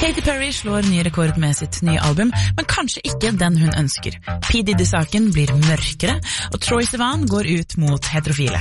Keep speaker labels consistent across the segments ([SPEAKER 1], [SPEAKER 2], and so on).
[SPEAKER 1] Katy Perry slår ny rekord med sitt nye album, men kanskje ikke den hun ønsker. P. Diddy-saken blir mørkere, og Troye Sivan går ut mot heterofile.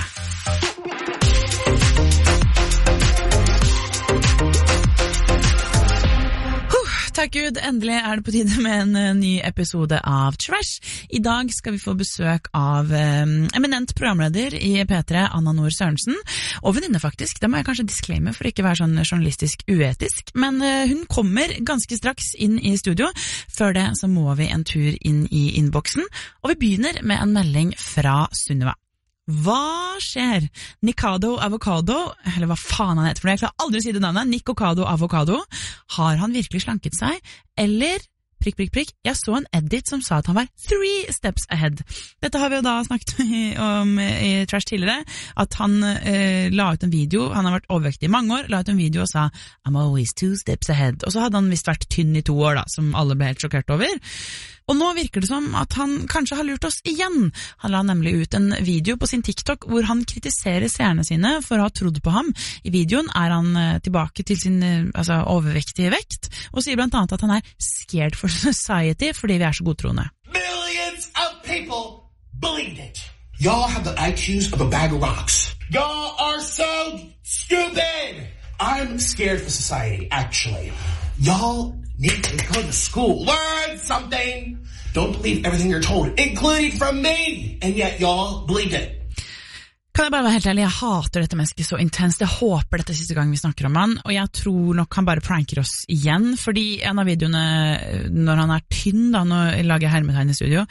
[SPEAKER 1] Takk Gud, endelig det på tide med en ny episode av Trash. I dag skal vi få besøk av eminent programleder i P3, Anna Nord Sørensen, og venninne faktisk. Det må jeg kanskje disclaime for ikke å være sånn journalistisk uetisk, men hun kommer ganske straks inn i studio. Før det så må vi en tur inn i innboksen, og vi begynner med en melding fra Sunniva. Hva skjer? Nikado Avocado, eller hva faen han heter for det, jeg klarer aldri å si det navnet, Nikocado Avocado, har han virkelig slanket seg? Eller, jeg så en edit som sa at han var 3 steps ahead. Dette har vi jo da snakket om i Trash tidligere, at han la ut en video, han har vært overvektig i mange år, la ut en video og sa I'm always 2 steps ahead, og så hadde han visst vært tynn i 2 år da, som alle ble helt sjokkert over. Og nå virker det som at han kanskje har lurt oss igjen. Han la nemlig ut en video på sin TikTok hvor han kritiserer seerne sine for å ha trodd på ham. I videoen han tilbake til sin overvektige vekt, og sier blant annet at han scared for society fordi vi så godtroende.
[SPEAKER 2] Millions of people believed it. Y'all have the IQs of a bag of rocks. Y'all are so stupid. I'm scared for society, actually. Y'all need to go to school, learn something. Don't believe everything you're told, including from me. And yet y'all believed it.
[SPEAKER 1] Kan jeg bare være helt ærlig, jeg hater dette mennesket så intenst. Jeg håper dette siste gang vi snakker om han, og jeg tror nok han bare pranker oss igjen, fordi en av videoene når han tynn, da, nå lager jeg hermetegn i studio,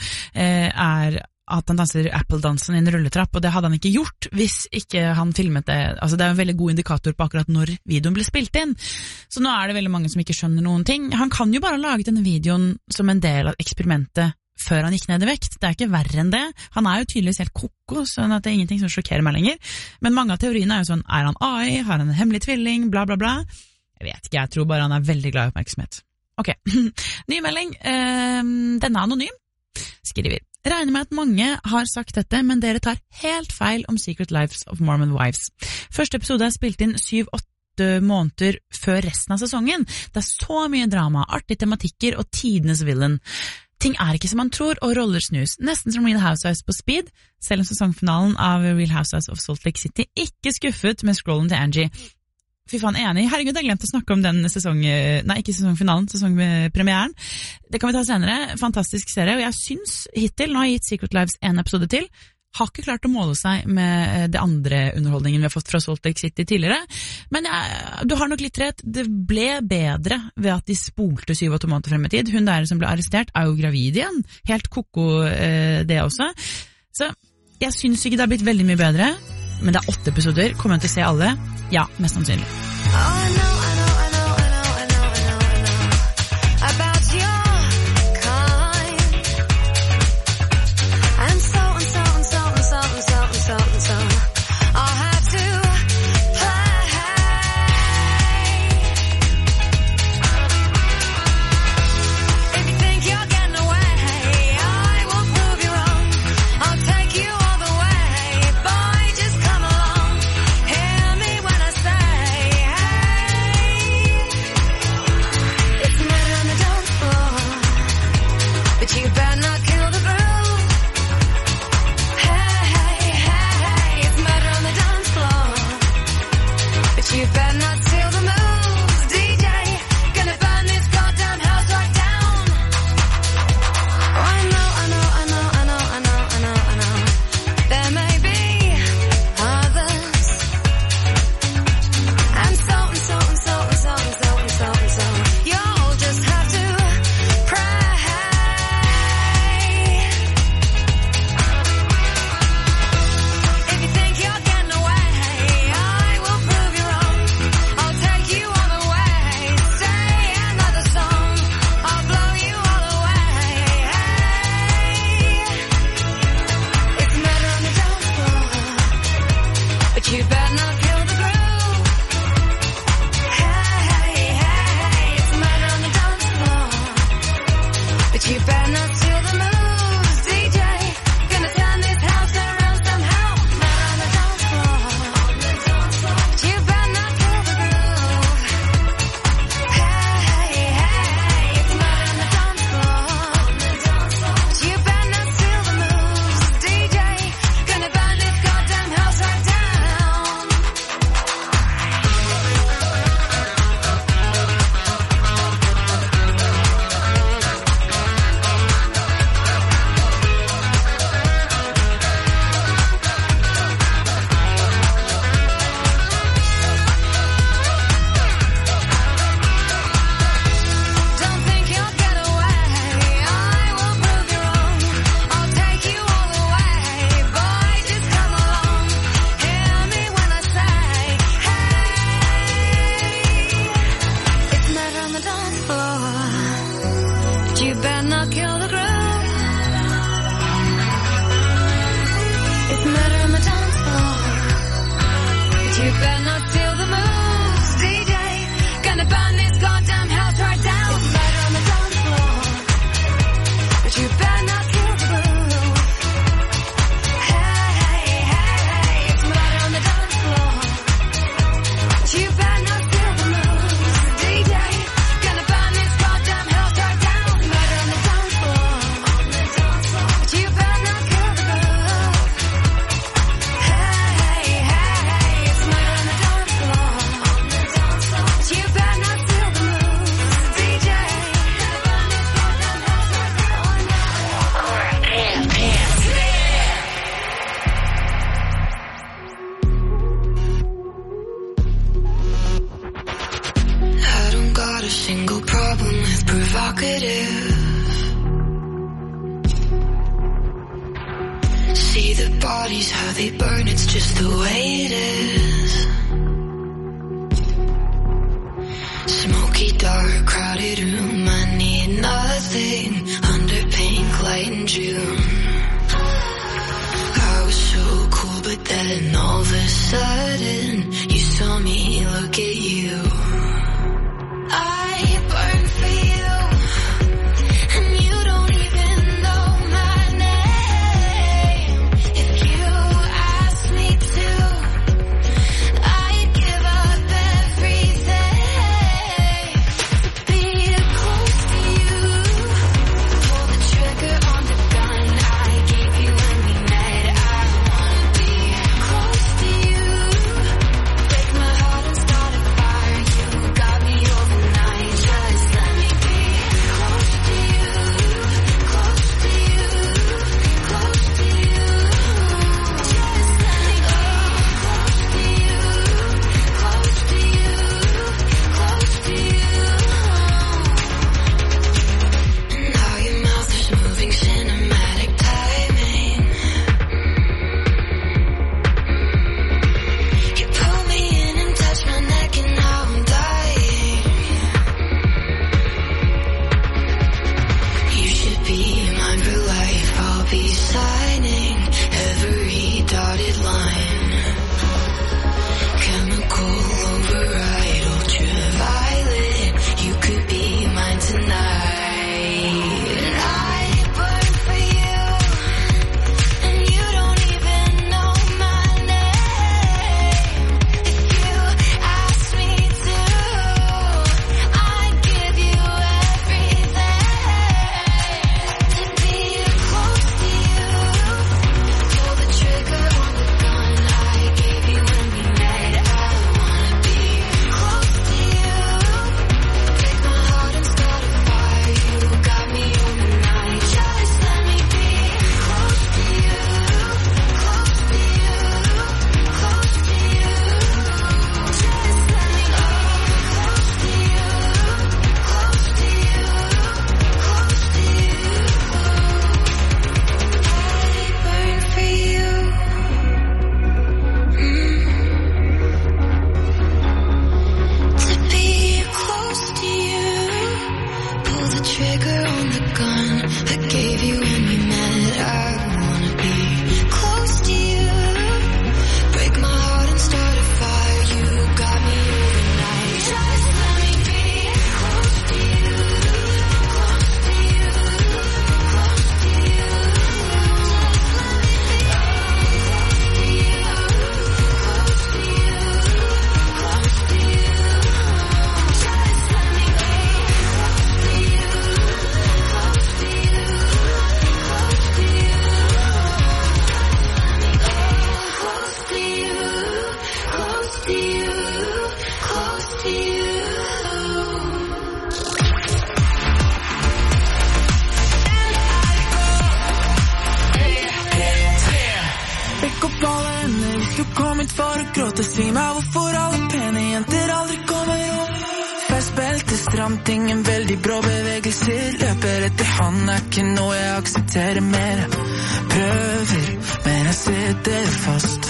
[SPEAKER 1] at han danser Apple-dansen i en rulletrapp, og det hadde han ikke gjort hvis ikke han filmet det. Altså det en veldig god indikator på akkurat når videoen ble spilt inn. Så nå det veldig mange som ikke skjønner noen ting. Han kan jo bare ha laget denne videoen som en del av eksperimentet før han gikk ned i vekt. Det ikke verre enn det. Han jo tydeligvis helt koko, sånn at det ingenting som sjokkerer meg lenger. Men mange av teoriene jo sånn, han AI, har han en hemmelig tvilling, bla bla bla. Jeg vet ikke, jeg tror bare han veldig glad i oppmerksomhet. Ok, ny melding. Den anonym, skriver. Regner med at mange har sagt dette, men dere tar helt feil om Secret Lives of Mormon Wives. Første episode spilt inn 7-8 måneder før resten av sesongen. Det så mye drama, artige tematikker og tidenes villain. Ting ikke som man tror, og roller snus. Nesten som Real Housewives på speed, selv om sesongfinalen av Real Housewives of Salt Lake City ikke skuffet med scrollen til Angie. Fy faen, enig. Herregud, jeg glemte å snakke om den ikke sesongfinalen, sesongpremieren. Det kan vi ta senere. Fantastisk serie, og jeg synes hittil, nå har jeg gitt Secret Lives en episode til, har ikke klart å måle seg med det andre underholdningen vi har fått fra Salt Lake City tidligere. Men du har nok litt rett, det ble bedre ved at de spolte 7-8 måneder frem i tid. Hun der som ble arrestert jo gravid igjen. Helt koko det også. Så jeg synes ikke det har blitt veldig mye bedre, men det 8 episoder. Kommer jeg til å se alle? Ja, mest sannsynlig.
[SPEAKER 3] You better not steal the moves, DJ. Gonna burn this goddamn house right down. It's murder on the dance floor, but you better not kill the groove. Hey, hey, hey, it's murder on the dance floor, but you better not steal the moves, DJ. Gonna burn this goddamn house right down. It's murder on the dance floor, but you better not kill the groove. Hey, hey, hey, it's murder on the dance floor, but you better not steal the moves, DJ. I don't got a single problem with provocative. See the bodies, how they burn, it's just the way it is. Smoky, dark, crowded room, I need nothing under pink light in June. I was so cool, but then all of a sudden you saw me look at you. I burn for you, and you don't even know my name. If you asked me to, I'd give up everything to be close to you. Pull the trigger on the gun I gave you when we met. I wanna be close to you. Break my heart and start a fire. You got me overnight. Just let me be close to you. Close to you. Close to you. Just let me be close to you. Close to you. Close to you. And now your mouth is moving, cinematic timing. You pull me in and touch my neck, and now I'm dying. You should be mine for life. I'll be signing every dotted line. Chemical override, ultraviolet. You could be mine tonight. And I burn for you, and you don't even know my name. If you asked me to, I'd give you everything to be close to you. Pull the trigger on the gun I gave you when we met. I wanna be close to you. Break my heart and start a fire. You got me overnight. Just let me be close to you. Close to you. Close to you. Just let me be close to you. Close to you. Close to you. I burn for you. To be close to you. Pull the trigger on the gun I gave you when we met. I wanna be close to you. Break my heart and start a fire. You got me overnight. Just let me be close to you. Close to you. Close to you. Just let me be close to you. Close to you. Close to you. Just let me be close to you. Close to you. Close to you. Close to you. Close to you. Close to you.
[SPEAKER 4] Rekk opp alle hender hvis du kom hit for å gråte. Si meg hvorfor alle pene jenter aldri kommer opp. Festbelte stramt, ingen veldig brå bevegelser. Løper etter han er ikke noe jeg aksepterer mer. Prøver, men jeg sitter fast.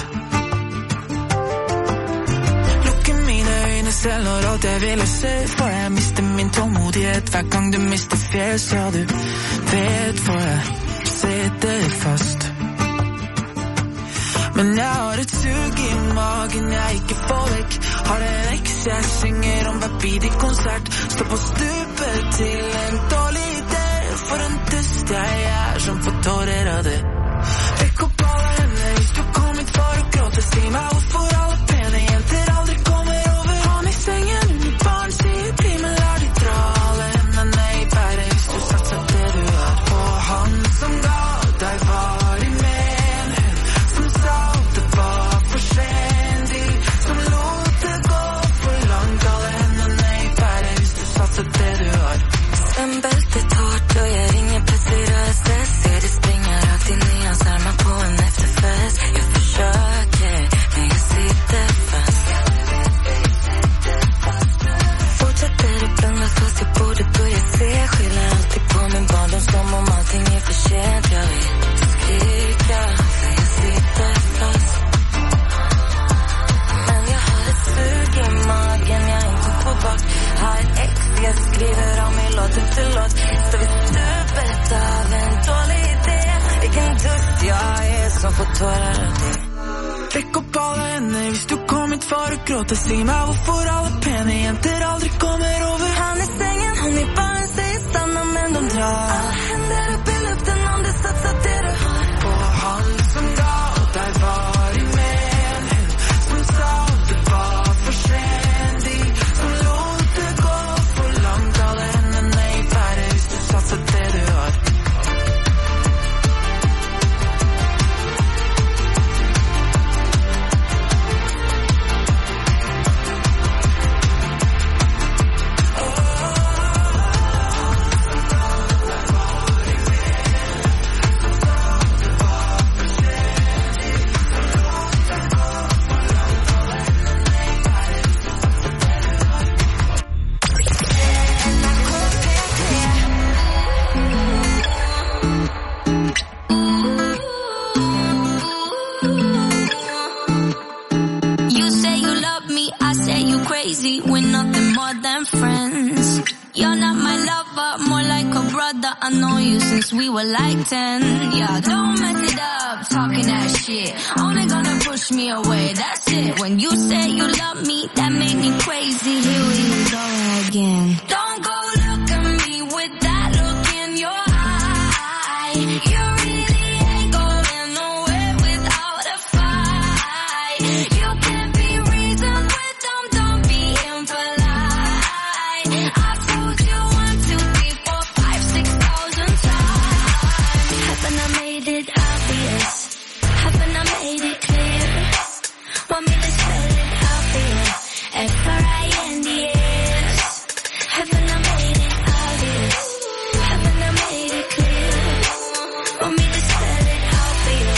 [SPEAKER 4] Lukker mine øyne selv når alt jeg ville se. For jeg mister min tålmodighet hver gang du mister fjes. Ja, du vet for jeg sitter fast. Men jeg har et sug i magen jeg ikke får vekk. Har en eks jeg synger om hver bidig konsert. Står på stupet til en dårlig idé. For en dust jeg er som får tårer av det. Rekk opp alle hender hvis du kom hit for å gråte. Si meg hvorfor alle pene jenter aldri kommer over. Han i sengen under barn sier bli med, lar de dra alle hendene i været. Hvis du satser det du er på. Han som ga deg var i men. Hun som sa det var for sent. De som lot det gå for langt. Alle hendene i været hvis du satser det du har. En beltet hårt og jeg ringer P4SS. Ser det springer rakt inn i hans armer på en efterfest. Jeg forsøker, men jeg sitter fast. Fortsätter att blandas fast jag borde börja se. Skyller alltid på min barndom som om allting är för sent. Jag vill skrika, för jag sitter fast. Men jag har ett sug i magen jag inte får bort. Har ett ex jag skriver om mig låt efter låt. Står vid stupet av en dårlig idé. Vilken dust jag är som får tårar av det. Rekk opp alle hender hvis du kom hit for å gråte. Si meg hvorfor alle pene jenter aldri kommer over. Han i sengen, han i baren sier stanna, men de drar alle hender opp i luften om du satser det du har. På han som ga deg var i men. Hun som sa det var for sent. De som lot det gå for langt. Alle hendene i været hvis du satser det du har.
[SPEAKER 3] You say you love me, I say you crazy. We're nothing more than friends. You're not my lover, more like a brother. I know you since we were like 10. Yeah, don't mess it up, talking that shit. Only gonna push me away, that's it. When you say you love me, that made me crazy. Here we go again. Don't go look at me with that look in your eye. You really ain't going nowhere without a fight. You can't be reasoned with them, don't be impolite. I told you 1, 2, 3, 4, 5, 6,000 times. Haven't I made it obvious? Haven't I made it clear? Want me to spell it out for you? F-R-I-N-D-S. Haven't I made it obvious? Haven't I made it clear? Want me to spell it out for you?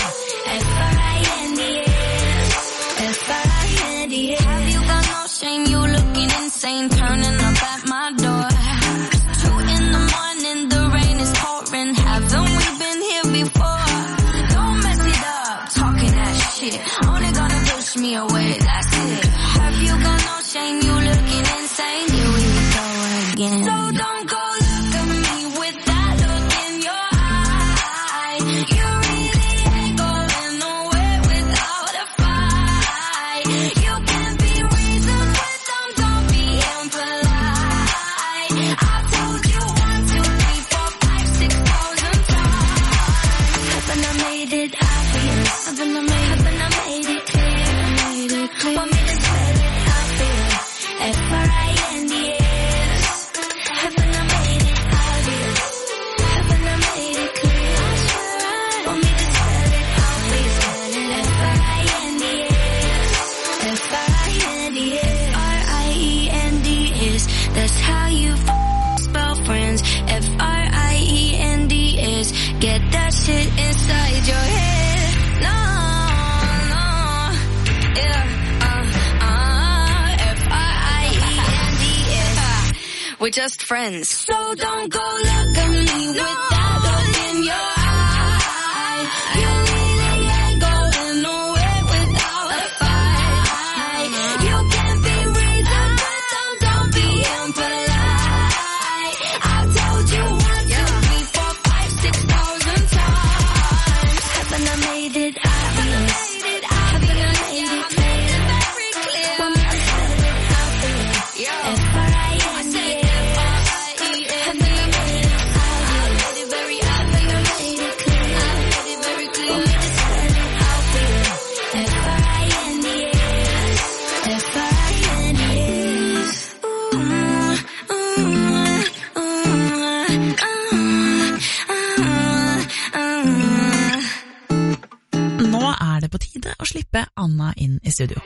[SPEAKER 3] F-R-I-N-D-S. F-R-I-N-D-S. Have you got no shame? You looking insane, turning up at my door. 2 in the morning, the rain is pouring. Haven't we been here before? Don't mess it up, talking that shit. Only gonna push me away, that's it. Have you got no shame? You looking insane. Here we go again. So don't go look at me with that look in your eye. You really ain't going nowhere without a fight. You can't be reasoned with them, don't be impolite. I told you 1, 2, 3, 4, 5, 6,000 times. Haven't I made it obvious? Haven't I made it clear? Want me to spell it out for you? F-R-I-N-D-S. Haven't I made it obvious? Haven't I made it clear? Want me to spell it out for you? F-R-I-N-D-S. F-R-I-N-D-S. R-I-E-N-D-S. That's how you spell friends. F-R-I-E-N-D-S. Get that shit inside your head. No, yeah, F-R-I-E-N-D-S. We're just friends. So don't go look at me with that look in your eye. You really ain't going nowhere without a fight. You can't be reasoned with them, don't be impolite. I told you 1, 2, 3, 4, 5, 6,000 times. Haven't I made it obvious?
[SPEAKER 1] slippe Anna inn I studio.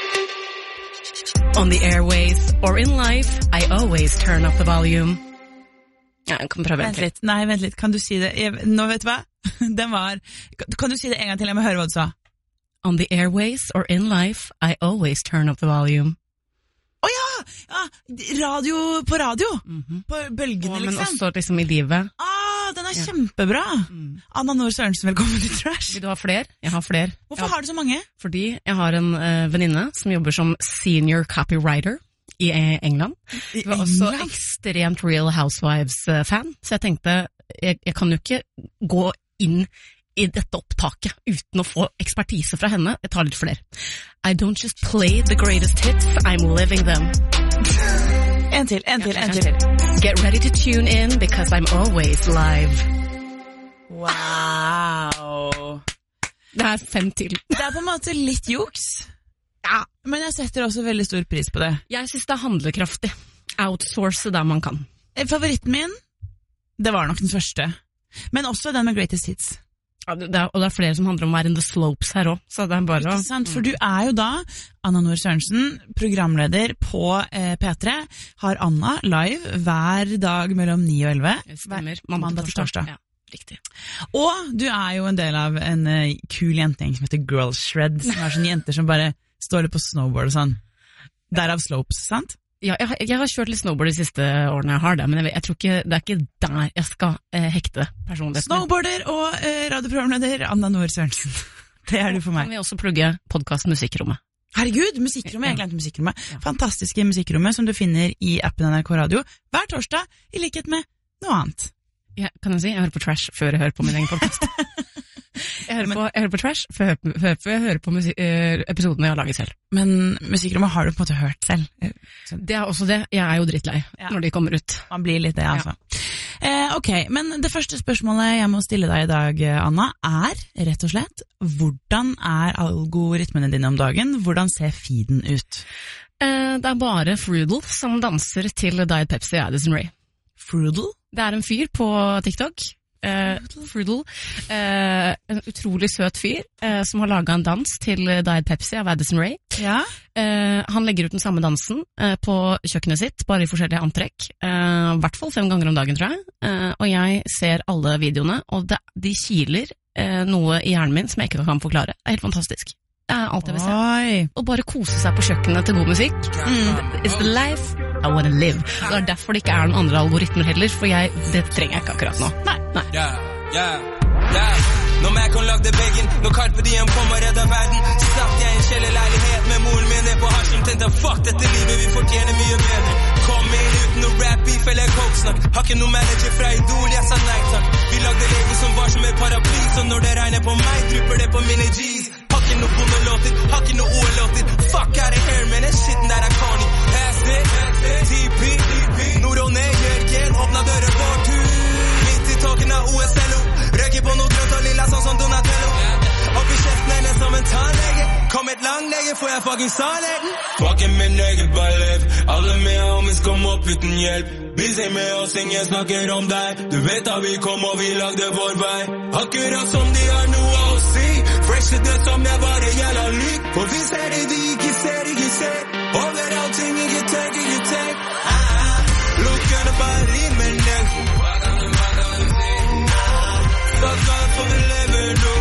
[SPEAKER 5] On the airways or in life, I always turn up the volume. Ja, jeg kan prøve
[SPEAKER 1] Vent litt. Nei, vent litt. Kan du si det? Nå vet du hva? Kan du si det en gang til? Jeg må høre hva du sa.
[SPEAKER 5] On the airways or in life, I always turn up the volume.
[SPEAKER 1] Ja, radio på radio. På bølgene, liksom.
[SPEAKER 5] Men også liksom I livet.
[SPEAKER 1] Den kjempebra. Anna Nord Sørensen, velkommen til Trash.
[SPEAKER 5] Vil du ha flere? Jeg har flere.
[SPEAKER 1] Hvorfor har du så mange?
[SPEAKER 5] Fordi jeg har en venninne som jobber som senior copywriter I England. Hun var også ekstremt Real Housewives-fan, så jeg tenkte, jeg kan jo ikke gå inn I dette opptaket uten å få ekspertise fra henne. Jeg tar litt flere. I don't just play the greatest hits, I'm living them.
[SPEAKER 1] En til.
[SPEAKER 5] Get ready to tune in, because I'm always live.
[SPEAKER 1] Wow.
[SPEAKER 5] Det 5 til.
[SPEAKER 1] Det på en måte litt juks. Ja, men jeg setter også veldig stor pris på det.
[SPEAKER 5] Jeg synes det handlekraftig. Outsource der man kan.
[SPEAKER 1] Favoritten min, det var nok den første. Men også den med greatest hits.
[SPEAKER 5] Ja, og det flere som handler om å være in the slopes her også, så det bare...
[SPEAKER 1] Ikke sant, for du jo da, Anna Nord Sørensen, programleder på P3, har Anna live hver dag mellom 9 og 11.
[SPEAKER 5] Det stemmer,
[SPEAKER 1] mandag til torsdag.
[SPEAKER 5] Ja, riktig.
[SPEAKER 1] Og du jo en del av en kul jentegjeng som heter Girl Shred, som sånne jenter som bare står litt på snowboard og sånn. Derav slopes, sant?
[SPEAKER 5] Ja, jeg har kjørt litt snowboard de siste årene jeg har det, men jeg tror ikke, det ikke der jeg skal hekte personligheten.
[SPEAKER 1] Snowboarder og radioprogramleder Anna Nord Sørensen. Det du for meg.
[SPEAKER 5] Kan vi også plugge podcast Musikkrommet.
[SPEAKER 1] Herregud, Musikkrommet, jeg glemte Musikkrommet. Fantastiske Musikkrommet som du finner I appen NRK Radio hver torsdag, I likhet med noe annet.
[SPEAKER 5] Ja, kan jeg si, jeg hører på Trash før jeg hører på min egen podcast. Jeg hører på Trash før jeg hører på episodene jeg har laget selv.
[SPEAKER 1] Men Musikkrommet har du på en måte hørt selv?
[SPEAKER 5] Det også det. Jeg jo drittlei når de kommer ut.
[SPEAKER 1] Man blir litt det, altså. Ok, men det første spørsmålet jeg må stille deg I dag, Anna, rett og slett, hvordan algoritmene dine om dagen? Hvordan ser feeden ut?
[SPEAKER 5] Det bare Frudel som danser til Diet Pepsi og Addison Rae.
[SPEAKER 1] Frudel?
[SPEAKER 5] Det en fyr på TikTok. Frudel, en utrolig søt fyr som har laget en dans til Diet Pepsi av Addison Rae.
[SPEAKER 1] Ja.
[SPEAKER 5] Han legger ut den samme dansen på kjøkkenet sitt, bare I forskjellige antrekk, I hvert fall 5 ganger om dagen, tror jeg. Og jeg ser alle videoene, og de kiler noe I hjernen min som jeg ikke kan forklare. Det helt fantastisk. Det alt jeg vil se. Og bare kose seg på kjøkkenet til god musikk. It's the life I wanna live. Det derfor det ikke noen andre algoritmer heller, for det trenger jeg ikke akkurat nå. Nei.
[SPEAKER 6] Når meg kan lagde veggen, når Carpe Diem kom og redda verden, satt jeg I en kjellerleilighet med moren min ned på Harsum, tenkte fuck dette livet, vi fortjener mye bedre. Kom inn uten noe rap, beef eller coke-snakk, har ikke noe manager fra Idol, jeg sa nei takk. Vi lagde Lego som var som et paraply, så når det regner på meg, drypper det på mine G's. Har ikke noe bondelåter, har ikke noe OL-låter, fuck out of here, man, den skitten der corny. Pass it, TP, Nord-Åne, Jørgen, åpna døren vår tur. Midt I tåken av OSLO, røker på noe grønt og lilla sånn som Donatello. Opp I kjeften henne som en tannlege, kom et langlege, får jeg fucking sannheten. Fucking min egen ballef, alle med homies kom opp uten hjelp. Vi ser med oss, ingen snakker om deg, du vet at vi kom og vi lagde vår vei. Akkurat som de har noe å si, fresh det som jeg bare gjelder lyk. For vi ser det de ikke ser, overalt ting ikke tenk. Lukkene bare rimer ned. Fuck off for the level nå.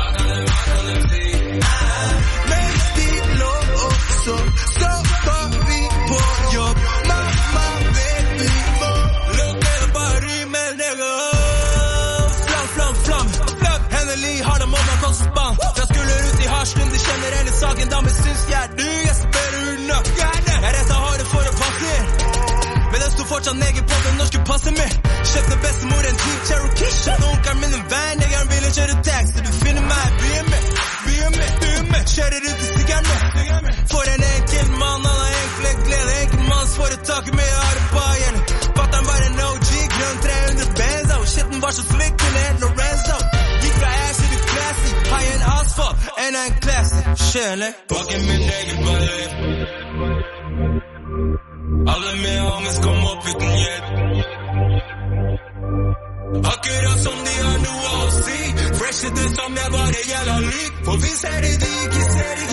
[SPEAKER 6] Mens de lå også, så var vi på jobb. Mamma vet vi må. Lukkene bare rimer ned. Flam. Endelig har de måned på spann. Jeg skulle ut I Harslund, de kjenner hele saken. Da men syns jeg du, jeg spør hun nok. Jeg retter harde for å passe. Men den stod fortsatt nege på den norske passe med. Kjøpte bestemor en Jeep Cherokee. Kjøpte onkeren min en van, jeg ville kjøre taxi. Du finner meg, byen med. Kjører ut I stiggerne. For en enkel mann, han har enkle glede. Enkeltmannsforetaket med arbeid. Fatteren var en OG, grønn 300 benzo. Shitten var så slick, kunne helt Lorenzo. Gikk fra ass I det classy, high end asphalt, en classy. Skjønner, bakken min egen ballef. Alle med homies kom opp uten hjelp. Akkurat som de har noe å si, fresh det som jeg bare gjelder lyk. For vi ser det de ikke ser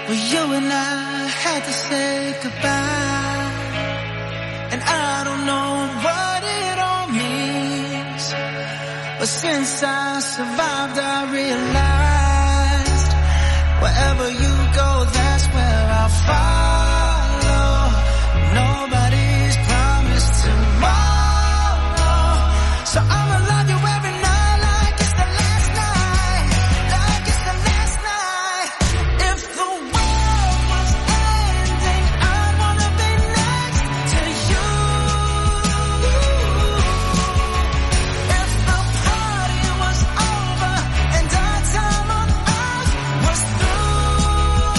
[SPEAKER 4] Well, you and I had to say goodbye, and I don't know what it all means, but since I survived I realized wherever you go, that's where I'll follow. Nobody's promised tomorrow, so I'ma love you every night like it's the last night, like it's the last night. If the world was ending, I'd wanna be next to you. If the party was over and our time on earth was through,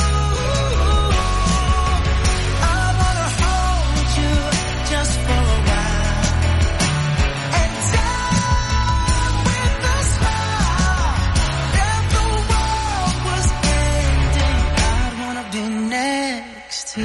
[SPEAKER 4] I wanna hold you just for a while and die with a smile. If the world was ending, I'd wanna be next to you.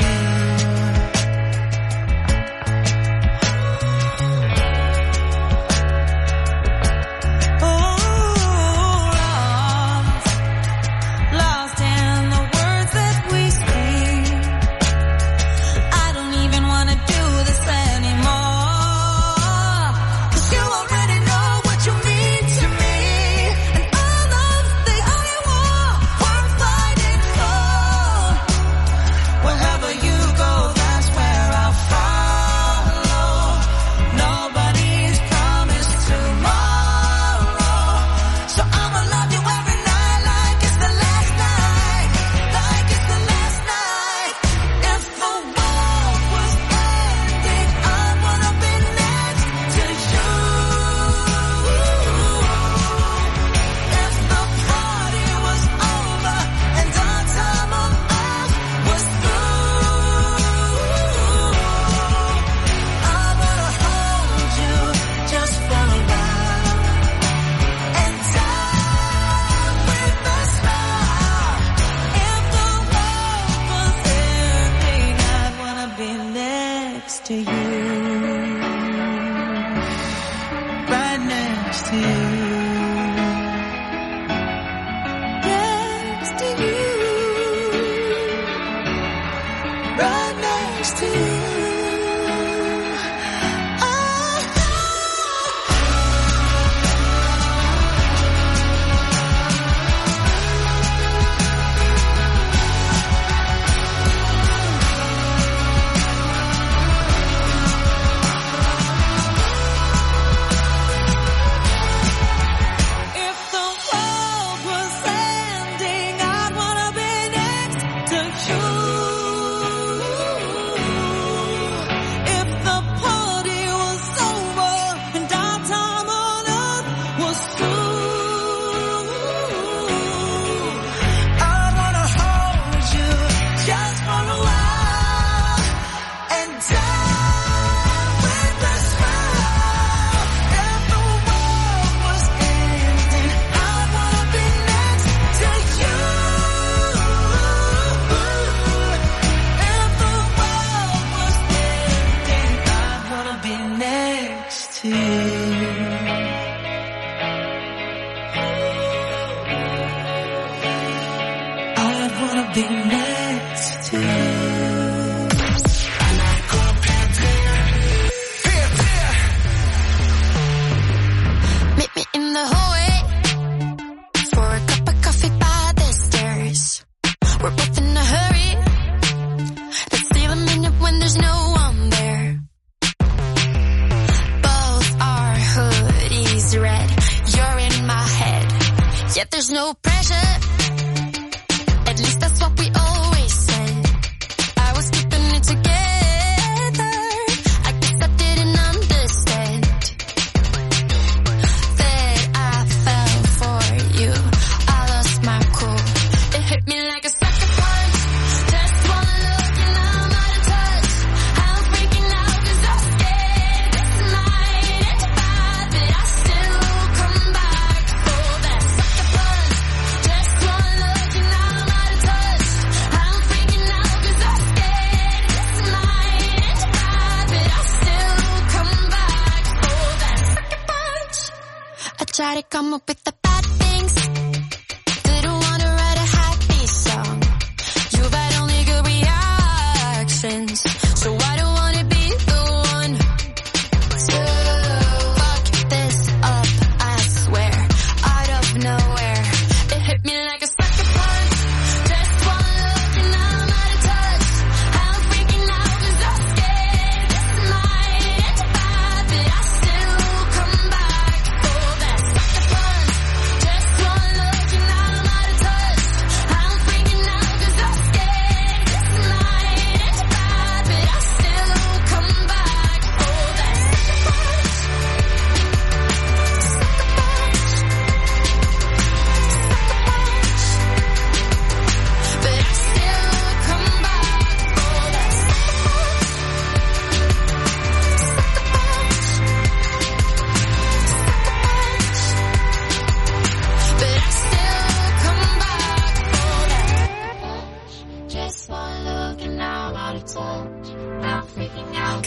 [SPEAKER 4] Lost in the words that we speak. I don't even wanna do this anymore, 'cause you already know what you mean to me, and all of the only war we're fighting for. Wherever you go, that's where I'll follow. Nobody's promised tomorrow, so I'ma love you every night like it's the last night, like it's the last night. If the world was ending, I'd wanna be next to you. If the party was over and our time on earth was through, I wanna hold you just for a while and die with a smile. If the world was ending, I'd wanna be next to you, right next to you, next to you, right next to you. If the world was ending, I'd wanna be next to you. If the party was over and our time on earth was through, I'd wanna hold you just for a while and die with a smile. If the world was ending, I'd wanna be next to you. If the world was ending, I'd wanna be next to you. I'd wanna be next to you.
[SPEAKER 3] Meet me in the hallway for a cup of coffee by the stairs. We're both in a hurry. Let's steal a minute when there's no one there. Both our hoodies red. You're in my head. Yet there's no pressure. At least that's what we always said. I was keeping it together. I guess I didn't understand that I fell for you. I lost my cool. It hit me like a sucker punch. Just one look and I'm out of touch. I'm freaking out 'cause I'm scared this might end bad, but I still come back for that sucker punch. Just one look and I'm out of touch. I'm freaking out 'cause I'm scared this might end bad, but I still come back for that sucker punch. I try to come up with the bad things. Didn't wanna write a happy song. You've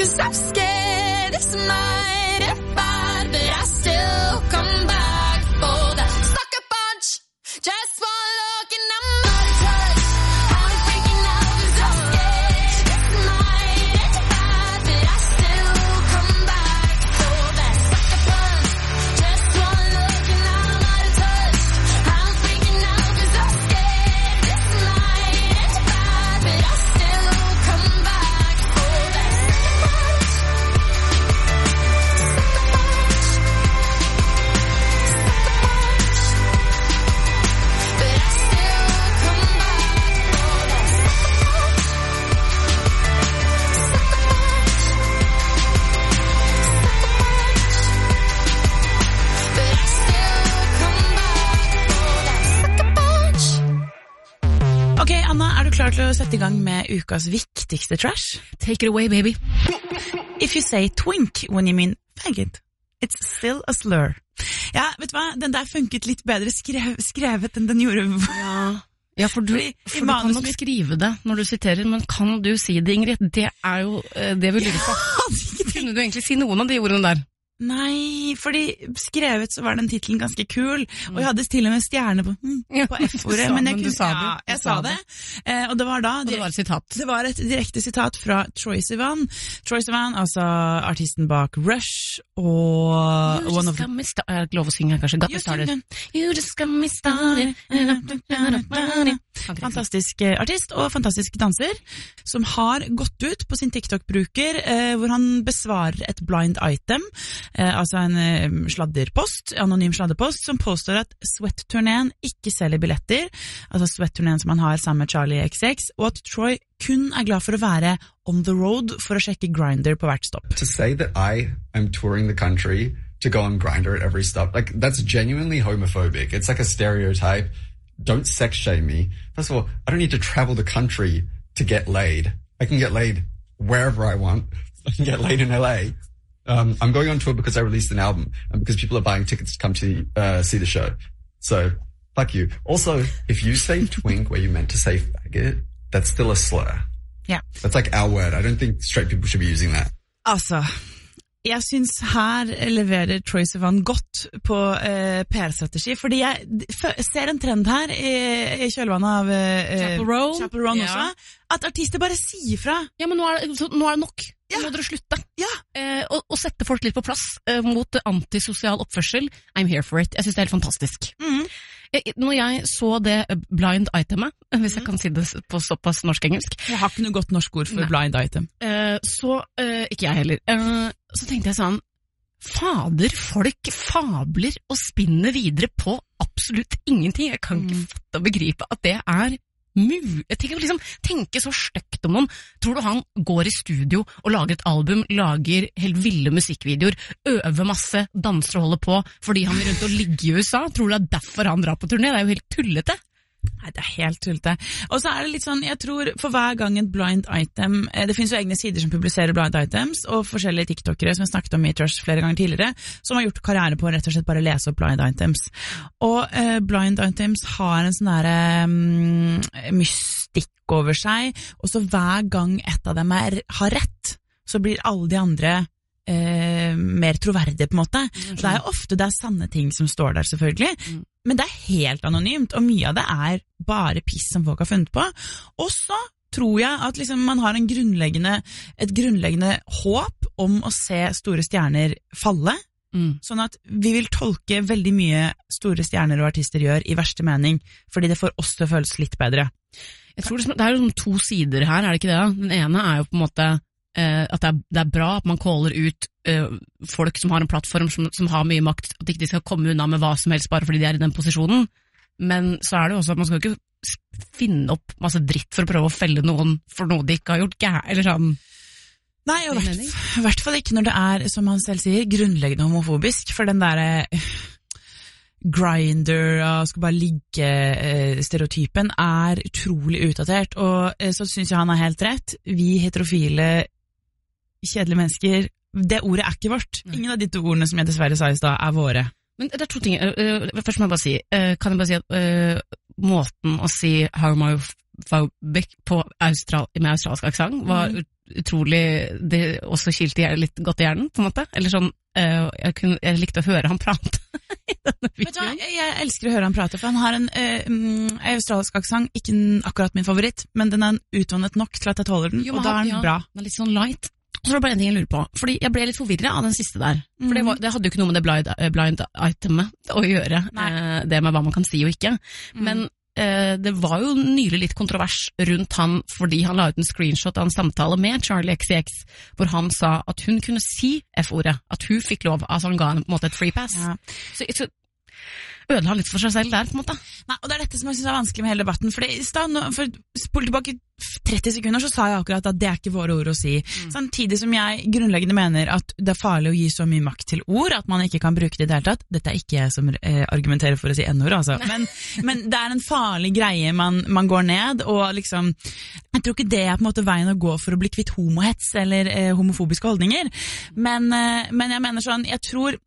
[SPEAKER 3] 'cause I'm scared this might end bad, but I still come back for that sucker punch. Just one look and I'm out of touch. I'm freaking out 'cause I'm scared this might end bad, but I still come back for that sucker punch. Just one look and I'm out of touch. I'm freaking out 'cause I'm scared this might end bad, but I still come back for that sucker punch.
[SPEAKER 1] Ok, Anna, er du klar til å sette I gang med ukas viktigste trash?
[SPEAKER 5] Take it away, baby.
[SPEAKER 1] If you say twink when you mean faggot, it's still a slur. Ja, vet du hva? Den der funket litt bedre skrevet enn den gjorde.
[SPEAKER 5] Ja, for du kan nok skrive det når du siterer, men kan du si det, Ingrid? Det jo det vi lurer på. Kunne du egentlig si noen av de ordene der?
[SPEAKER 1] Nei, fordi skrevet så var den titelen ganske kul, og jeg hadde til og med stjerne på F-ordet, men jeg sa det. Og det var da...
[SPEAKER 5] Og det var et sitat.
[SPEAKER 1] Det var et direkte sitat fra Troye Sivan. Troye Sivan, altså artisten bak Rush, og...
[SPEAKER 5] You just got me started. Jeg lov å synge kanskje. Got me started. You just got me started.
[SPEAKER 1] Fantastisk artist og fantastisk danser, som har gått ut på sin TikTok-bruker, hvor han besvarer et blind item, altså en sladderpost, anonym sladderpost, som påstår at Sweat-turneen ikke selger billetter, altså Sweat-turneen som han har sammen med Charlie XX, og at Troy kun glad for å være on the road for å sjekke Grindr på hvert stopp.
[SPEAKER 7] To say that I am touring the country to go on Grindr at every stop, like that's genuinely homophobic. It's like a stereotype. Don't sex shame me. First of all, I don't need to travel the country to get laid. I can get laid wherever I want. I can get laid in LA. I'm going on tour because I released an album and because people are buying tickets to come to see the show. So, fuck you. Also, if you say twink where you meant to say faggot, that's still a slur.
[SPEAKER 1] Yeah.
[SPEAKER 7] That's like our word. I don't think straight people should be using that.
[SPEAKER 1] Altså, jeg synes her leverer Troye Sivan godt på PR-strategi, fordi jeg ser en trend her i kjølvannet av Chappell Roan også, at artister bare sier fra.
[SPEAKER 5] Ja, men nå er det nok. Nå må dere slutte.
[SPEAKER 1] Ja.
[SPEAKER 5] Og sette folk litt på plass mot antisosial oppførsel. I'm here for it. Jeg synes det helt fantastisk. Når jeg så det blind itemet, hvis jeg kan si det på såpass norsk-engelsk.
[SPEAKER 1] Jeg har ikke noe godt norsk ord for blind item.
[SPEAKER 5] Så, ikke jeg heller. Så tenkte jeg sånn, fader, folk fabler og spinner videre på absolutt ingenting. Jeg kan ikke fatte og begripe at det jeg tenker liksom, tenke så støkt om noen. Tror du han går I studio og lager et album, lager helt ville musikkvideoer, øver masse, danser og holder på fordi han vil rundt og ligge I USA? Tror du det derfor han drar på turné? Det jo helt tullete.
[SPEAKER 1] Nei, det helt tullete. Og så det litt sånn, jeg tror for hver gang et blind item, det finnes jo egne sider som publiserer blind items, og forskjellige TikTokere som jeg snakket om I Trash flere ganger tidligere, som har gjort karriere på å rett og slett bare lese opp blind items. Og blind items har en sånn der mystikk over seg, og så hver gang et av dem har rett, så blir alle de andre mer troverdige på en måte. Så det jo ofte det sanne ting som står der selvfølgelig, men det helt anonymt, og mye av det bare piss som folk har funnet på. Og så tror jeg at liksom man har et grunnleggende håp om å se store stjerner falle, sånn at vi vil tolke veldig mye store stjerner og artister gjør I verste mening, fordi det får oss til å føles litt bedre.
[SPEAKER 5] Jeg tror det jo to sider her, det ikke det? Den ene jo på en måte at det bra at man caller ut folk som har en plattform som har mye makt, at ikke de skal komme unna med hva som helst bare fordi de I den posisjonen, men så det jo også at man skal ikke finne opp masse dritt for å prøve å felle noen for noe de ikke har gjort eller sånn.
[SPEAKER 1] Nei, og I hvert fall ikke når det som han selv sier, grunnleggende homofobisk, for den der Grindr skal bare ligge stereotypen utrolig utdatert, og så synes jeg han har helt rett. Vi heterofile kjedelige mennesker, det ordet ikke vårt. Ingen av de to ordene som jeg dessverre sa I stad våre.
[SPEAKER 5] Men det to ting. Først må jeg bare si, kan jeg bare si at måten å si homophobic på med australsk aksent var utrolig, det også kilte litt godt i hjernen, på en måte. Eller sånn, jeg likte å høre han prate i denne videoen.
[SPEAKER 1] Jeg elsker å høre han prate, for han har en australsk aksent, ikke akkurat min favoritt, men den er utvannet nok til at jeg tåler den, og da er den bra.
[SPEAKER 5] Den er litt sånn light. Så det var bare en ting jeg lurer på, fordi jeg ble litt forvirret av den siste der. For det hadde jo ikke noe med det blind itemet å gjøre, det med hva man kan si og ikke. Men det var jo nylig litt kontrovers rundt han, fordi han la ut en screenshot av en samtale med Charlie XCX, hvor han sa at hun kunne si F-ordet, at hun fikk lov, altså han ga henne på en måte et free pass. Ja. Så ødela han litt for seg selv der, på en måte.
[SPEAKER 1] Nei, og det er dette som jeg synes er vanskelig med hele debatten, for i stedet, for spole tilbake 30 sekunder, så sa jeg akkurat at det er ikke våre ord å si. Samtidig som jeg grunnleggende mener at det er farlig å gi så mye makt til ord, at man ikke kan bruke det i det hele tatt. Dette er ikke jeg som argumenterer for å si n-ord, altså. Men det er en farlig greie man går ned, og liksom, jeg tror ikke det er på en måte veien å gå for å bli kvitt homohets eller homofobiske holdninger. Men jeg mener sånn, jeg tror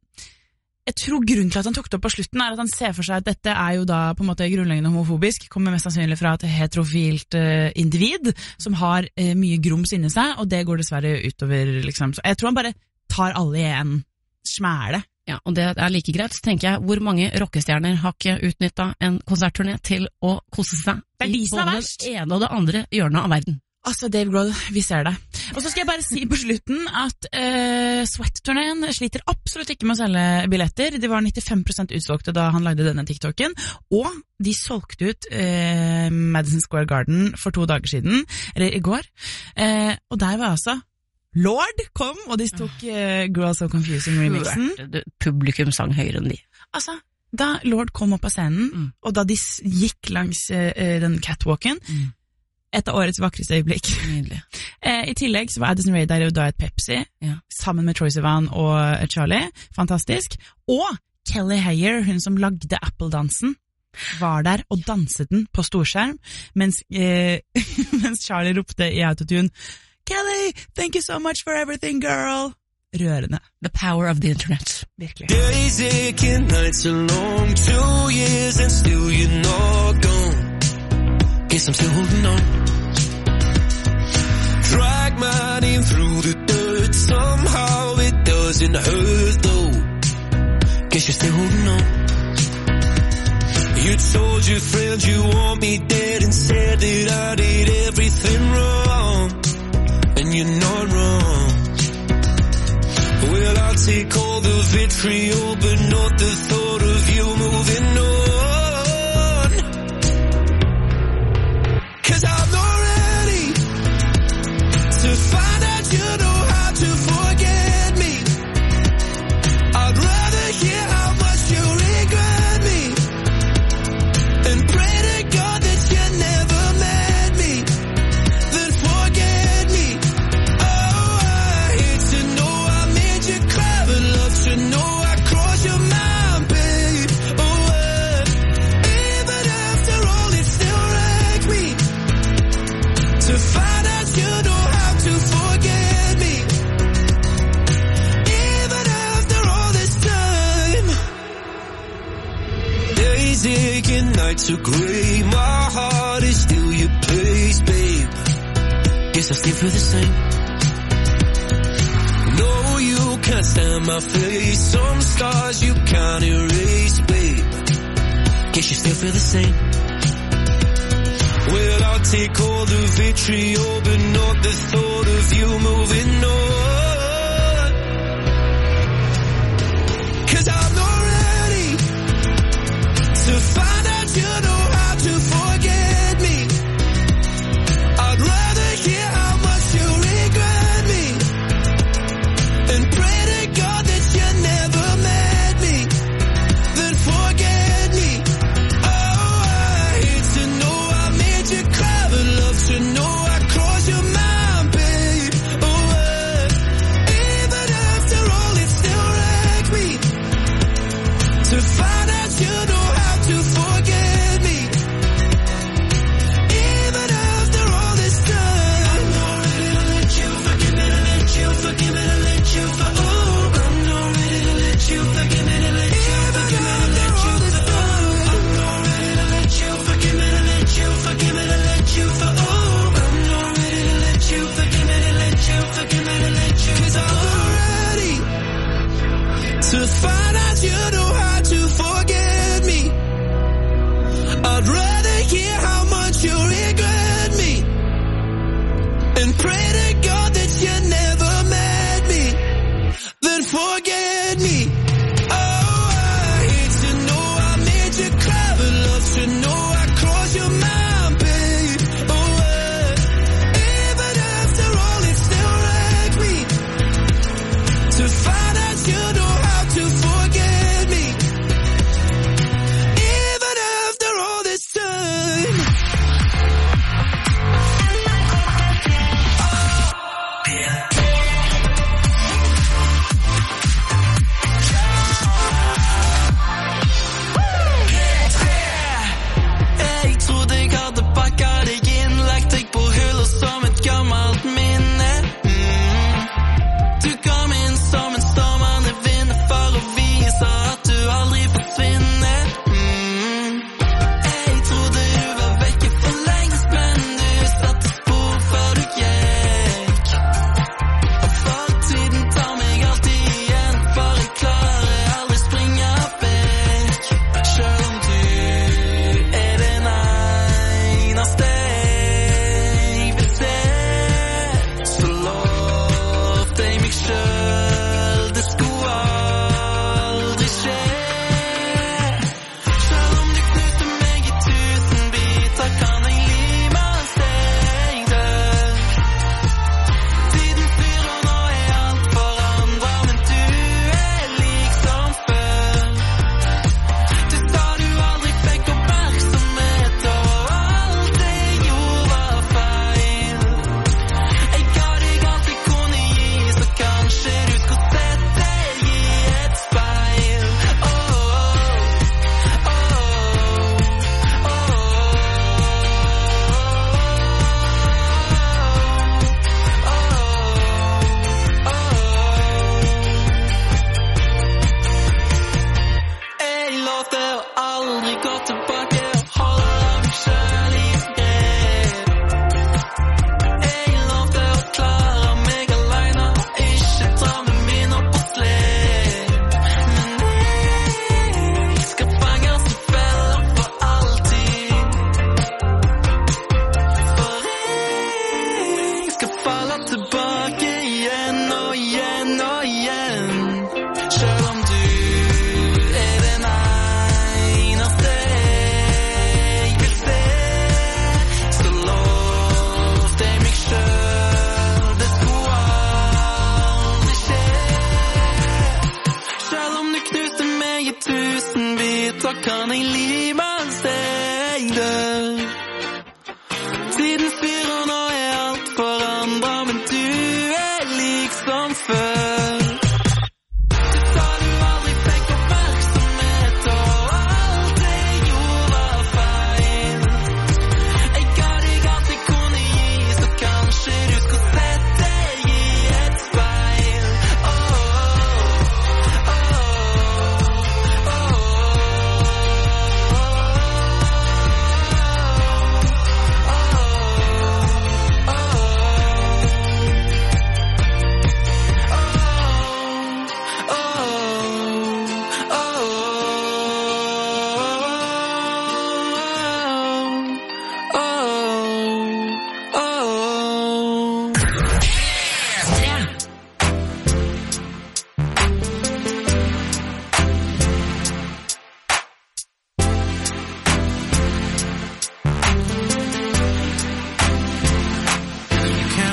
[SPEAKER 1] grunnen til at han tok det opp på slutten er at han ser for seg at dette er jo da på en måte grunnleggende homofobisk, kommer mest sannsynlig fra et heterofilt individ som har mye grums inni seg, og det går dessverre utover liksom. Så jeg tror han bare tar alle i en smæle.
[SPEAKER 5] Ja, og det er like greit, så tenker jeg, hvor mange rockestjerner har ikke utnyttet en konsertturné til å kose seg i både det ene og det andre hjørnet av verden?
[SPEAKER 1] Altså, Dave Grohl, vi ser det. Og så skal jeg bare si på slutten at Sweat-turneen sliter absolutt ikke med å selge billetter. Det var 95% utsolgte da han lagde denne TikToken, og de solgte ut Madison Square Garden for 2 dager siden, eller i går. Og der var altså Lord kom, og de tok Girls So Confusing remixen.
[SPEAKER 5] Publikum sang høyere enn de.
[SPEAKER 1] Altså, da Lord kom opp av scenen, og da de gikk langs den catwalken, et av årets vakreste øyeblikk. I tillegg så var Addison Rae der og da et Pepsi, sammen med Troye Sivan og Charlie. Fantastisk. Og Kelly Heyer, hun som lagde Apple-dansen, var der og danset den på storskjerm, mens Charlie ropte i autotune, Kelly, thank you so much for everything, girl. Rørende.
[SPEAKER 5] The power of the internet.
[SPEAKER 1] Virkelig.
[SPEAKER 6] Days aching, nights are long, 2 years and still you're not gone. Guess I'm still holding on. Drag my name through the dirt. Somehow it doesn't hurt though. Guess you're still holding on. You told your friends you want me dead and said that I did everything wrong. And you're not wrong. Well, I'll take all the vitriol, but not the thought of you moving on. 'Cause I'm not ready to find out you know how to forget me. I'd rather hear how much you regret me and pray to God that you never met me, then forget me. Oh, I hate to know I made you cry, but love to know I crossed your mind, babe. Oh, even after all it still wrecked me to find out you know how to forget me, even after all this time. Days aching, nights are grey, my heart is still your place, babe. Guess I still feel the same. No, you can't stand my face, some scars you can't erase, babe. Guess you still feel the same. Well, I'll take all the vitriol, but not the thought of you moving on. 'Cause I'm not ready to find out you know how to forget me. I'd rather hear how much you regret me and pray to God that you never met me, then forget me. Oh, I hate to know I made you cry, but love to know I crossed your mind, babe. Oh,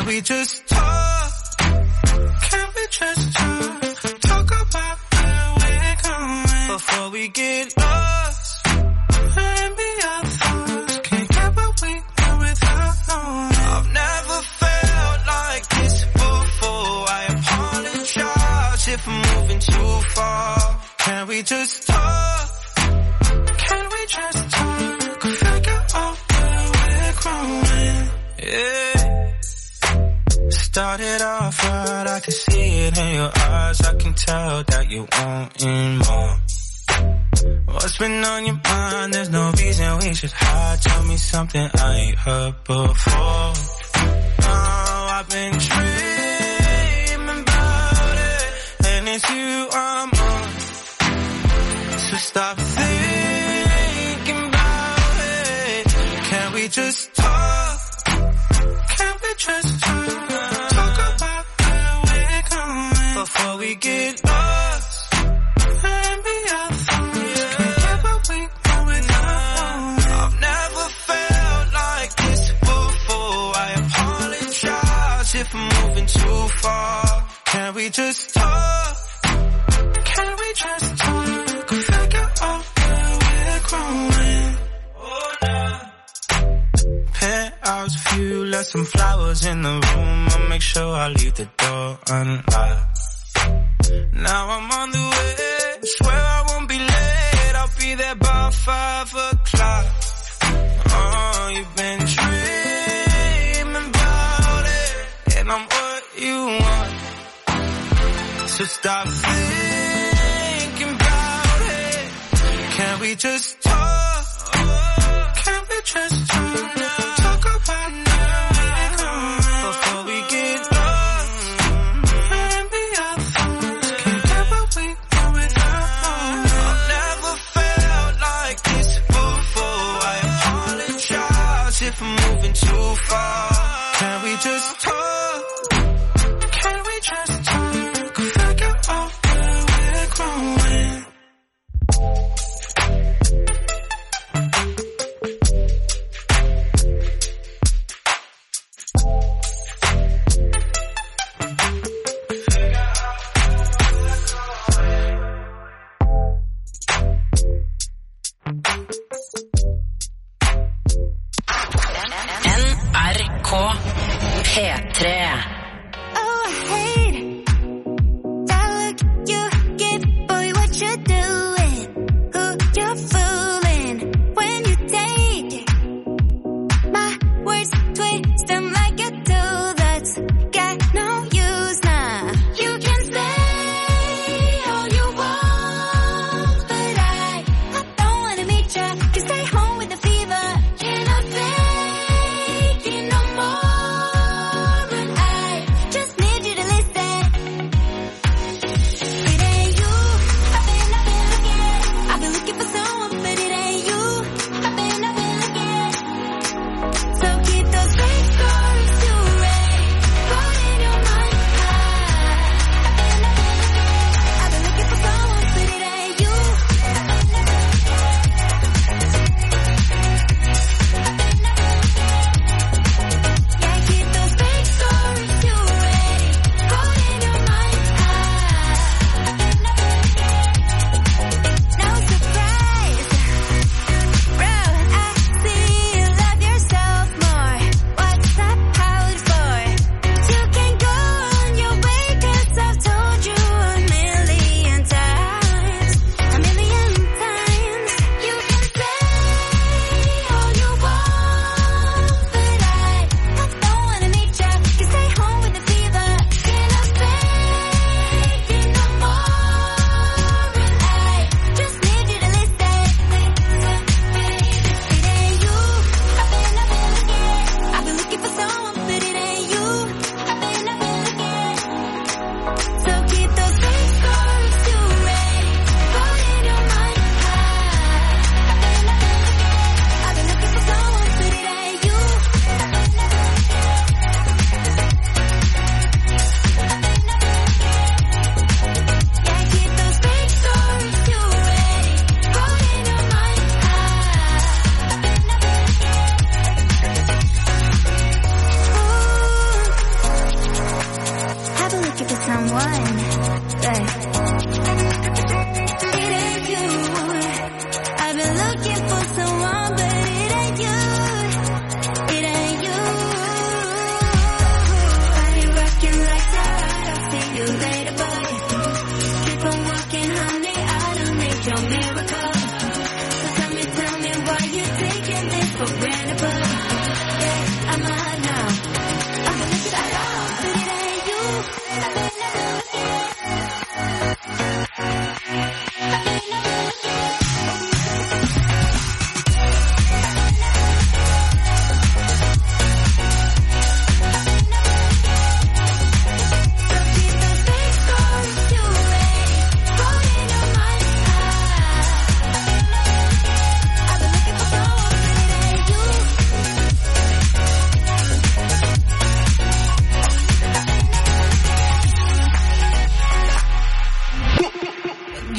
[SPEAKER 8] we just talk? Can we just talk? Talk about where we're going before we get lost. Maybe our thoughts can't get what we want without knowing. I've never felt like this before. I apologize if I'm moving too far. Can we just talk? Can we just talk? Figure out where we're growing. Yeah. Started off right, I can see it in your eyes. I can tell that you wanting more. What's been on your mind? There's no reason we should hide. Tell me something I ain't heard before. Oh, I've been dreaming about it, and it's you I'm on. So stop thinking about it. Can we just talk? Can we just talk? Talk about where we're going before we get lost. Maybe our thoughts can't get what we want without. I've never felt like this before. I apologize if I'm moving too far. Can we just talk? Can we just talk? Figure out where we're growing. Oh, nah. Penthouse view, left some flowers in the room. I'll make sure I leave the door unlocked. Now I'm on the way, swear I won't be late. I'll be there by 5 o'clock. Oh, you've been dreaming about it, and I'm what you want. So stop thinking about it. Can we just talk? Can we just talk? Talk about where we're going before we get lost. Maybe our thoughts can't get what we want without. I've never felt like this before. I apologize if I'm moving too far. Can we just talk? Can we just talk? Figure out where we're growing.
[SPEAKER 9] NRK P3.
[SPEAKER 3] Oh, I hate that look you give, boy, what you doing? Who you fooling when you take it? My words twist them like a tool that's got no use now. You can say all you want, but I don't wanna meet ya. Can stay home with the fever. Can I fake it no more? And I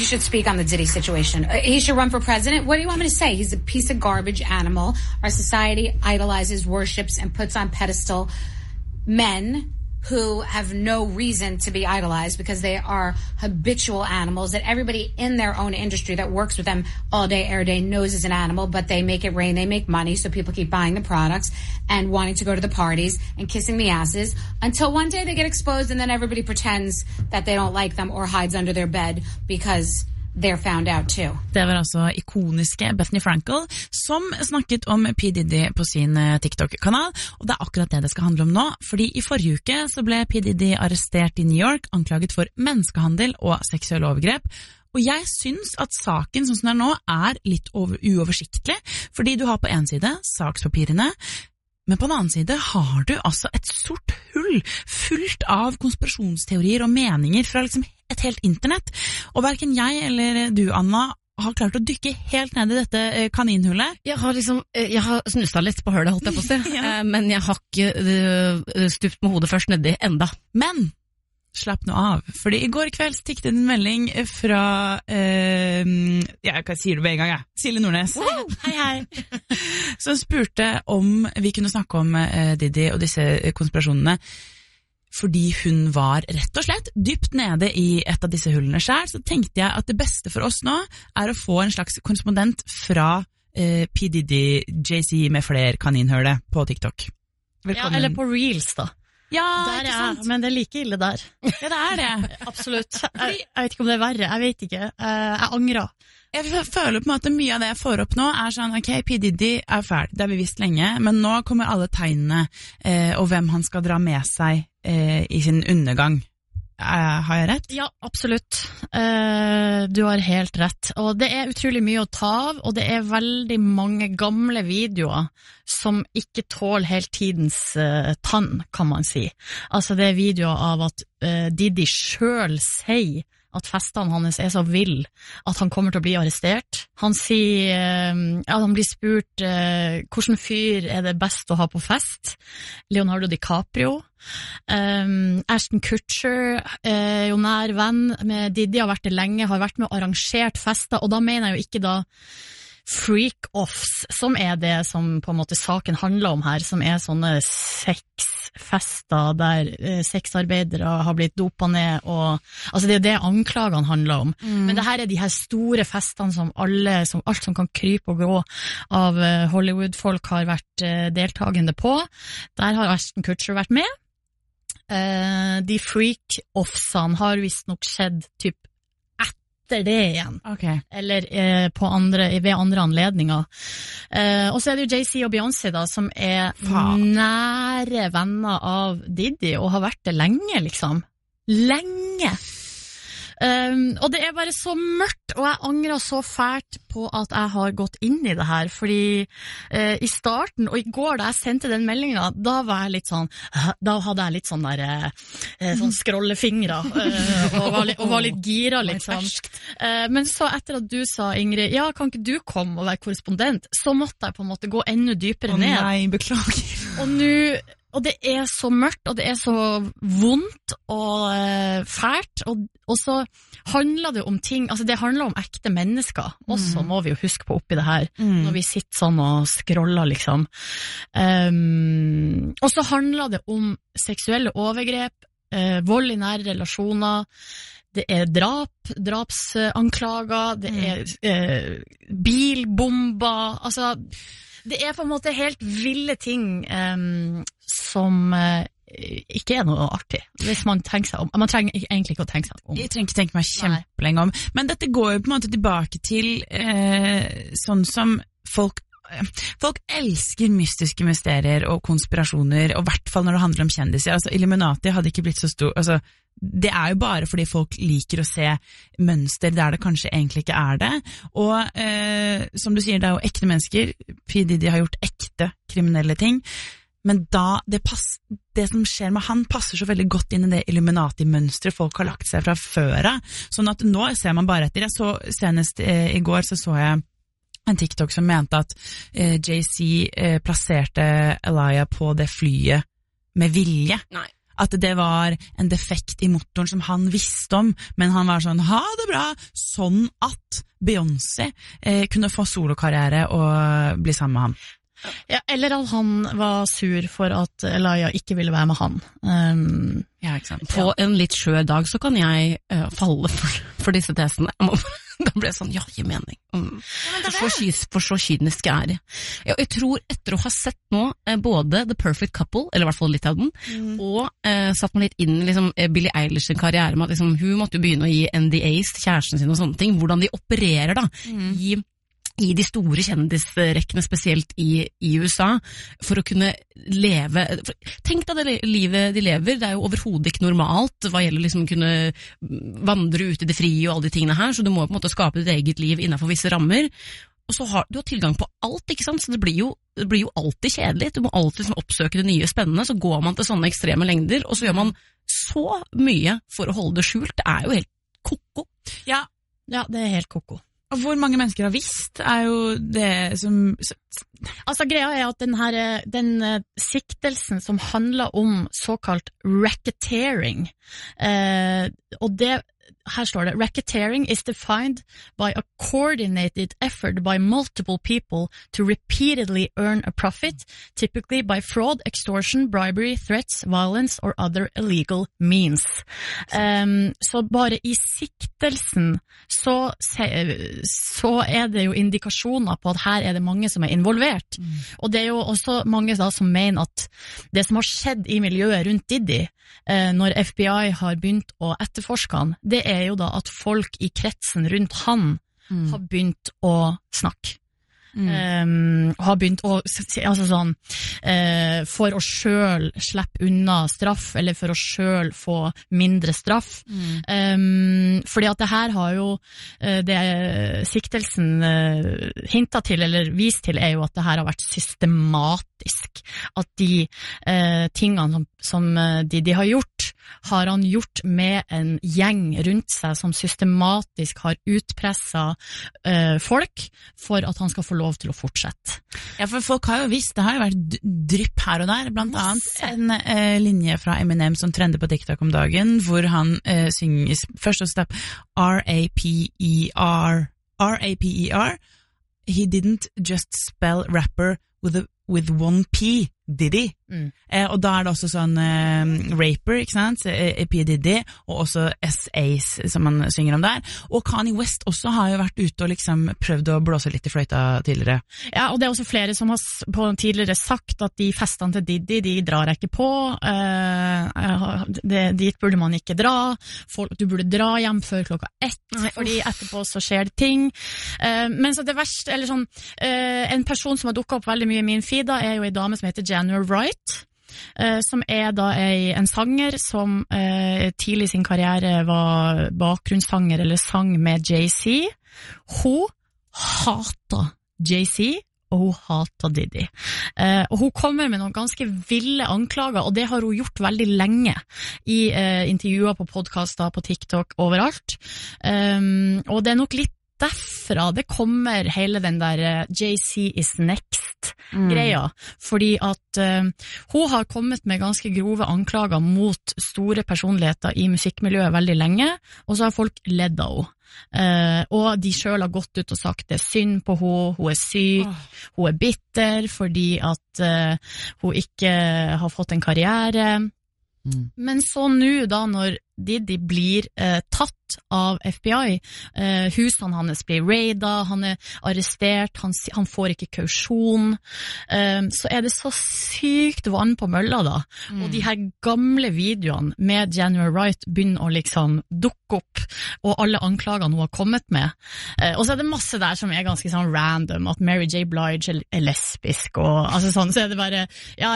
[SPEAKER 10] should speak on the Diddy situation. He should run for president. What do you want me to say? He's a piece of garbage animal. Our society idolizes, worships, and puts on pedestal men who have no reason to be idolized because they are habitual animals that everybody in their own industry that works with them all day, every day knows is an animal, but they make it rain, they make money, so people keep buying the products and wanting to go to the parties and kissing the asses until one day they get exposed and then everybody pretends that they don't like them or hides under their bed because they're found out too.
[SPEAKER 1] Det var altså ikoniske Bethany Frankel som snakket om P. Diddy på sin TikTok-kanal, og det er akkurat det skal handle om nå, fordi i forrige uke så ble P. Diddy arrestert i New York, anklaget for menneskehandel og seksuelle overgrep. Og jeg synes at saken sånn som den er nå er litt uoversiktlig, fordi du har på en side sakspapirene, men på den annen side har du altså et sort hull fullt av konspirasjonsteorier og meninger fra liksom et helt internett. Og hverken jeg eller du, Anna, har klart å dykke helt ned i dette kaninhullet.
[SPEAKER 5] Jeg har snuset litt på hølet, holdt jeg på å si, ja. Men jeg har ikke stupt med hodet først nedi enda.
[SPEAKER 1] Men slapp nå av, fordi i går kveld tikket en melding fra jeg sier det på en gang, Silje Nordnes.
[SPEAKER 5] Wow. Hei.
[SPEAKER 1] Som spurte om vi kunne snakke om Diddy og disse konspirasjonene, fordi hun var rett og slett dypt nede i et av disse hullene selv. Så tenkte jeg at det beste for oss nå er å få en slags korrespondent fra P. Diddy, JC med flere kaninhøle på TikTok.
[SPEAKER 5] Ja,
[SPEAKER 1] Velkommen.
[SPEAKER 5] eller på Reels da.
[SPEAKER 1] Ja,
[SPEAKER 5] der, ikke sant? Men det er like ille der.
[SPEAKER 1] Ja, det er det.
[SPEAKER 5] Absolutt. Jeg vet ikke om det er verre, jeg vet ikke. Jeg angrer.
[SPEAKER 1] Jeg føler på en måte mye av det jeg får opp nå er sånn, ok, P. Diddy er ferdig, det har vi visst lenge, men nå kommer alle tegnene og hvem han skal dra med seg i sin undergang. Har jeg rett?
[SPEAKER 5] Ja, absolutt. Du har helt rett. Og det er utrolig mye å ta av, og det er veldig mange gamle videoer som ikke tåler helt tidens tann, kan man si. Altså det er videoer av at Diddy selv sier at festene hans er så vill at han kommer til å bli arrestert. Han sier, han blir spurt hvordan fyr er det best å ha på fest? Leonardo DiCaprio. Ashton Kutcher er jo nær venn med Diddy, har vært det lenge, har vært med og arrangert fester, og da mener jeg jo ikke da freak-offs, som er det som på en måte saken handler om her, som er sånne sexfester der sexarbeidere har blitt dopet ned, og altså det er det anklagene handler om. Men det her er de her store festene som alt som kan krype og gå av Hollywood-folk har vært deltagende på. Der har Ashton Kutcher vært med. De freak-offsene har visst nok skjedd typ etter det igjen,
[SPEAKER 1] okay.
[SPEAKER 5] Eller ved andre anledninger. Og så er det jo Jay-Z og Beyoncé da, som er nære venner av Diddy, og har vært det lenge, liksom. Lenge! Og det er bare så mørkt, og jeg angrer så fælt på at jeg har gått inn i det her, fordi i starten, og i går da jeg sendte den meldingen, da var jeg litt sånn, da hadde jeg litt sånn der sånn scrollefingre og var litt gira liksom. Men så etter at du sa, Ingrid, ja, kan ikke du komme og være korrespondent, så måtte jeg på en måte gå enda dypere ned.
[SPEAKER 1] Nei, beklager.
[SPEAKER 5] Og det er så mørkt, og det er så vondt og fælt, og så handler det om ting, altså det handler om ekte mennesker, også må vi jo huske på oppi det her, når vi sitter sånn og scroller liksom. Og så handler det om seksuelle overgrep, vold i nære relasjoner, det er drapsanklager, det er bilbomber, altså det er på en måte helt ville ting som ikke er noe artig, hvis man tenker seg om. Man trenger egentlig ikke å tenke seg om.
[SPEAKER 1] Jeg trenger ikke tenke meg kjempelenge om. Men dette går jo på en måte tilbake til sånn som folk elsker mystiske mysterier og konspirasjoner, og i hvert fall når det handler om kjendiser. Altså, Illuminati hadde ikke blitt så stor, altså det er jo bare fordi folk liker å se mønster der det kanskje egentlig ikke er det, og som du sier, det er jo ekte mennesker. P. Diddy har gjort ekte kriminelle ting, men da det som skjer med han passer så veldig godt inn i det Illuminati-mønstret folk har lagt seg fra før av, sånn at nå ser man bare etter. Jeg så senest i går så jeg en TikTok som mente at Jay-Z plasserte Elijah på det flyet med vilje.
[SPEAKER 5] Nei.
[SPEAKER 1] at det var en defekt i motoren som han visste om, men han var sånn, ha det bra, sånn at Beyoncé kunne få solokarriere og bli sammen med ham.
[SPEAKER 11] Ja, eller at han var sur for at Elia ikke ville være med han.
[SPEAKER 1] Ja, ikke sant.
[SPEAKER 5] På en litt skjør dag så kan jeg falle for disse testene. Da ble jeg sånn, ja, gi mening. For så kynisk er det. Jeg tror etter å ha sett nå både The Perfect Couple, eller i hvert fall litt av den, og satt meg litt inn liksom, Billie Eilish sin karriere med at liksom, hun måtte jo begynne å gi NDAs til kjæresten sin og sånne ting, hvordan de opererer da i de store kjendisrekkene, spesielt i USA, for å kunne leve. Tenk deg det livet de lever, det er jo overhodet ikke normalt hva gjelder liksom kunne vandre ut i det frie og alle de tingene her, så du må på en måte skape ditt eget liv innenfor visse rammer. Og så har du tilgang på alt, ikke sant? Så det blir jo alltid kjedelig. Du må alltid liksom oppsøke det nye spennende, så går man til sånne ekstreme lengder, og så gjør man så mye for å holde det skjult. Det er jo helt koko.
[SPEAKER 11] Ja, det er helt koko.
[SPEAKER 1] Og hvor mange mennesker har visst, er jo det som...
[SPEAKER 11] Altså, greia er at den siktelsen som handler om såkalt racketeering, og det... Her står det, racketeering is defined by a coordinated effort by multiple people to repeatedly earn a profit, typically by fraud, extortion, bribery, threats, violence or other illegal means. Så bare i siktelsen så er det jo indikasjoner på at her er det mange som er involvert. Og det er jo også mange da som mener at det som har skjedd i miljøet rundt Diddy, når FBI har begynt å etterforske han, det er jo da at folk i kretsen rundt han har begynt å snakke. Har begynt å altså sånn, for å selv slippe unna straff, eller for å selv få mindre straff. Fordi at det her har jo det siktelsen hintet til, eller vist til, er jo at det her har vært systematisk. At de tingene som de har gjort, har han gjort med en gjeng rundt seg som systematisk har utpresset folk for at han skal få lov til å fortsette.
[SPEAKER 1] Ja, for folk har jo visst, det har jo vært drypp her og der, blant annet en linje fra Eminem som trender på TikTok om dagen, hvor han synger først og stepp R-A-P-E-R, he didn't just spell rapper with one P, Diddy. Og da er det også sånn raper, ikke sant? P. Diddy, og også S.A.s som man synger om der. Og Kanye West også har jo vært ute og liksom prøvd å blåse litt i fløyta tidligere.
[SPEAKER 11] Ja, og det er også flere som har tidligere sagt at de festene til Diddy, de drar jeg ikke på. Dit burde man ikke dra. Du burde dra hjem før 1:00, fordi etterpå så skjer det ting. Men så det verste, eller sånn, en person som har dukket opp veldig mye i min feed, da, er jo en dame som heter January Wright, som er da en sanger som tidlig i sin karriere var bakgrunnssanger eller sang med Jay-Z. Hun hater Jay-Z, og hun hater Diddy. Og hun kommer med noen ganske ville anklager, og det har hun gjort veldig lenge i intervjuer på podcaster, på TikTok, overalt. Og det er nok litt derfra det kommer hele den der Jay-Z is next-greia, fordi at hun har kommet med ganske grove anklager mot store personligheter i musikkmiljøet veldig lenge, og så har folk ledd av henne. Og de selv har gått ut og sagt det er synd på henne, hun er syk, hun er bitter fordi at hun ikke har fått en karriere. Men så nå da, når Diddy blir tatt av FBI, husene hans blir raidet, han er arrestert, han får ikke kausjon, så er det så sykt vann på mølla da, og de her gamle videoene med January Wright begynner å liksom dukke opp, og alle anklagene hun har kommet med, og så er det masse der som er ganske sånn random, at Mary J. Blige er lesbisk, og altså sånn, så er det bare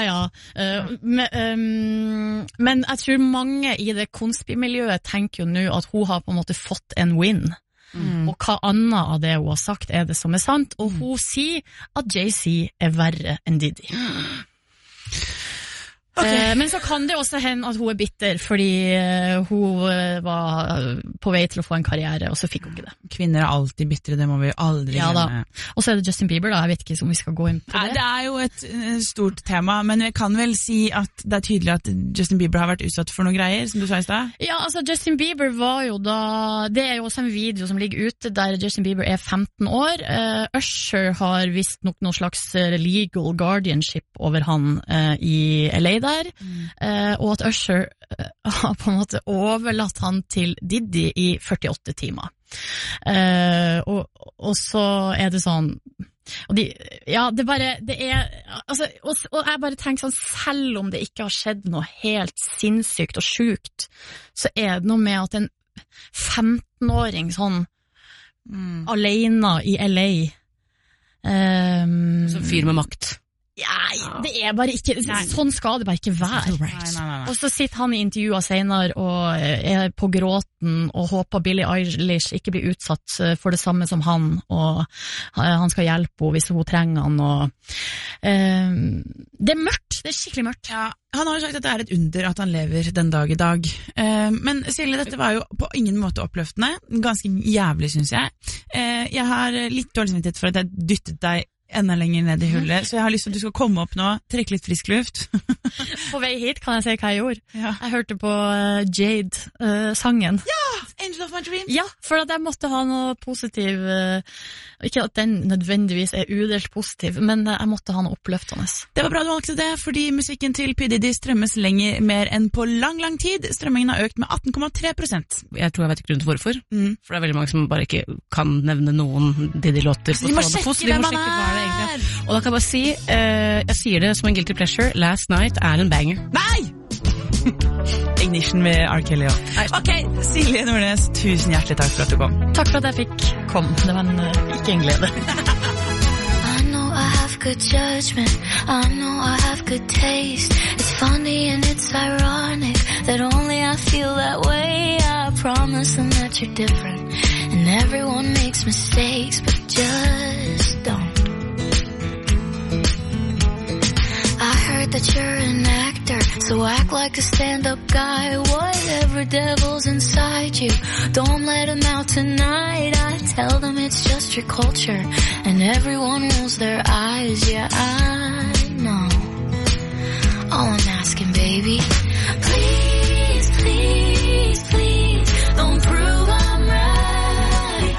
[SPEAKER 11] men jeg tror mange i det konspimiljøet tenker jo nå at hun har på en måte fått en win. Og hva annet av det hun har sagt er det som er sant, og hun sier at Jay-Z er verre enn Diddy. Men så kan det også hende at hun bitter, fordi hun var på vei til å få en karriere, og så fikk hun ikke det.
[SPEAKER 1] Kvinner alltid bittre, det må vi aldri glemme.
[SPEAKER 11] Og så det Justin Bieber da, jeg vet ikke om vi skal gå inn på det.
[SPEAKER 1] Det jo et stort tema, men vi kan vel si at det tydelig at Justin Bieber har vært utsatt for noen greier, som du sa I sted?
[SPEAKER 11] Ja, altså Justin Bieber var jo da, det jo også en video som ligger ute der Justin Bieber 15 år. Usher har visst nok noe slags legal guardianship over han I LA der, og at Usher har på en måte overlatt han til Diddy I 48 timer. Og så det sånn, og altså, og jeg bare tenker sånn, selv om det ikke har skjedd noe helt sinnssykt og sjukt, så det noe med at en 15-åring sånn alene I LA
[SPEAKER 5] som fyr med makt.
[SPEAKER 11] Det bare ikke, sånn skal det bare ikke være.
[SPEAKER 1] Nei.
[SPEAKER 11] Og så sitter han I intervjuer senere og på gråten og håper Billie Eilish ikke blir utsatt for det samme som han, og han skal hjelpe henne hvis hun trenger han. Og, det mørkt, det skikkelig mørkt.
[SPEAKER 1] Ja, han har jo sagt at det et under at han lever den dag I dag. Men Silje, dette var jo på ingen måte oppløftende, ganske jævlig synes jeg. Jeg har litt dårlig samvittighet for at jeg dyttet deg enda lenger ned I hullet, så jeg har lyst til at du skal komme opp nå, trekke litt frisk luft.
[SPEAKER 11] På vei hit kan jeg si hva jeg gjorde.
[SPEAKER 1] Ja.
[SPEAKER 11] Jeg hørte på Jade-sangen.
[SPEAKER 1] Ja, Angel of my dreams.
[SPEAKER 11] Ja, for at jeg måtte ha noe positiv, ikke at den nødvendigvis udelt positiv, men jeg måtte ha noe oppløftende.
[SPEAKER 1] Det var bra du valgte det, fordi musikken til P. Diddy strømmes lenger mer enn på lang tid. Strømmingen har økt med 18,3%.
[SPEAKER 5] Jeg tror jeg vet ikke grunn til hvorfor, for det veldig mange som bare ikke kan nevne noen Diddy-låter.
[SPEAKER 1] Så de må sjekke hvem han
[SPEAKER 5] egentlig. Og da kan jeg bare si, jeg sier det som en guilty pleasure, Last Night en banger.
[SPEAKER 1] Nei! Ignition med R. Kelly også. Ok, Silje Nordnes, tusen hjertelig takk for at du kom.
[SPEAKER 11] Takk for at jeg fikk komme, det var ikke en glede.
[SPEAKER 3] I know I have good judgment, I know I have good taste. It's funny and it's ironic that only I feel that way. I promise them that you're different, and everyone makes mistakes, but just don't. I heard that you're an actor, so act like a stand-up guy. Whatever devil's inside you, don't let him out tonight. I tell them it's just your culture, and everyone rolls their eyes. Yeah, I know. All I'm asking, baby, please, please, please, don't prove I'm right.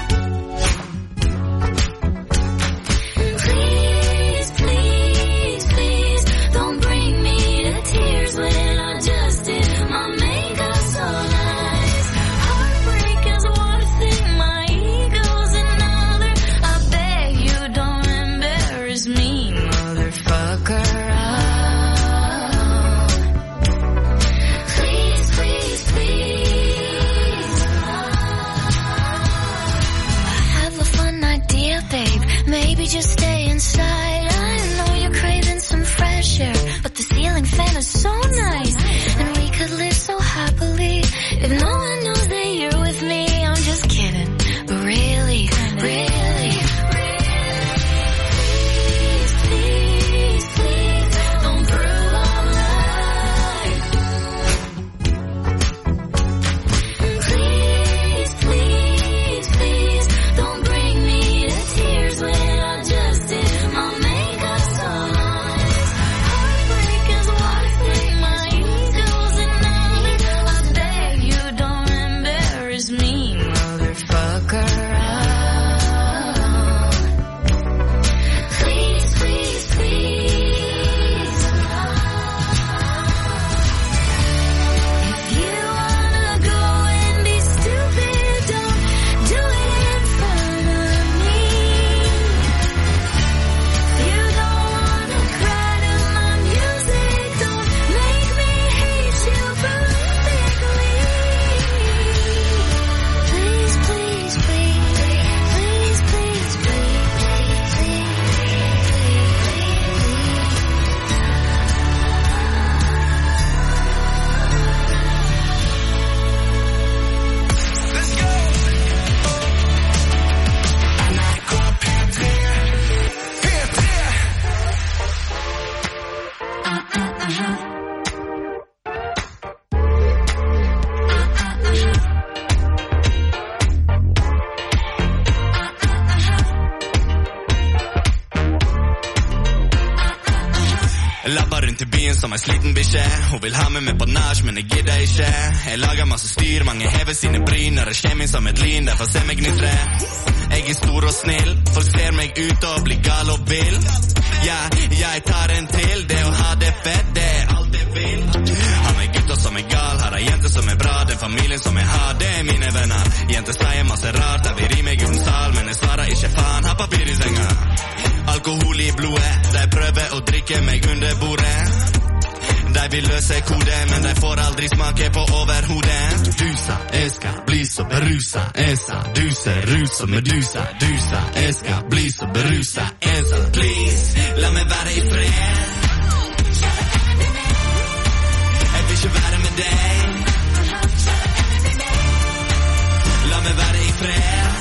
[SPEAKER 3] Please, please, please, don't bring me to tears when I just did my makeup so nice. Heartbreak is one thing, my ego's another. I beg you don't embarrass me, motherfucker.
[SPEAKER 12] inn til byen som en sliten bikkje. Hun vil ha meg med på nach, men jeg gidder ikke. Jeg lager masse styr, mange hever sine bryn. Når jeg kommer inn som et lyn, derfor ser meg gnistre. Jeg er stor og snill, folk ser meg ut og blir gal og vill. Ja, jeg tar en til, det å ha det fett, det er alt jeg vil. Har meg gutter som er gal, har ei jente som er bra. Den familien som jeg har, det er mine venner. Jenter sier masse rart, der vi rimer uten sal, men jeg svarer ikke faen, har papir i senga. Alkohol i blodet, de prøver å drikke meg under bordet. De vil løse kode, men de får aldri smake på overhodet. Du sa, jeg skal bli så berusa. Jeg sa, du ser ut som Medusa. Du sa, jeg skal bli så berusa. Jeg sa, please, la meg være i fred. Jeg vil ikke være med deg. La meg være i fred.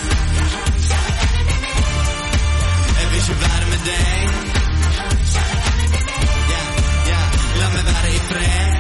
[SPEAKER 12] Jeg vil ikke være med deg. La meg være i fred.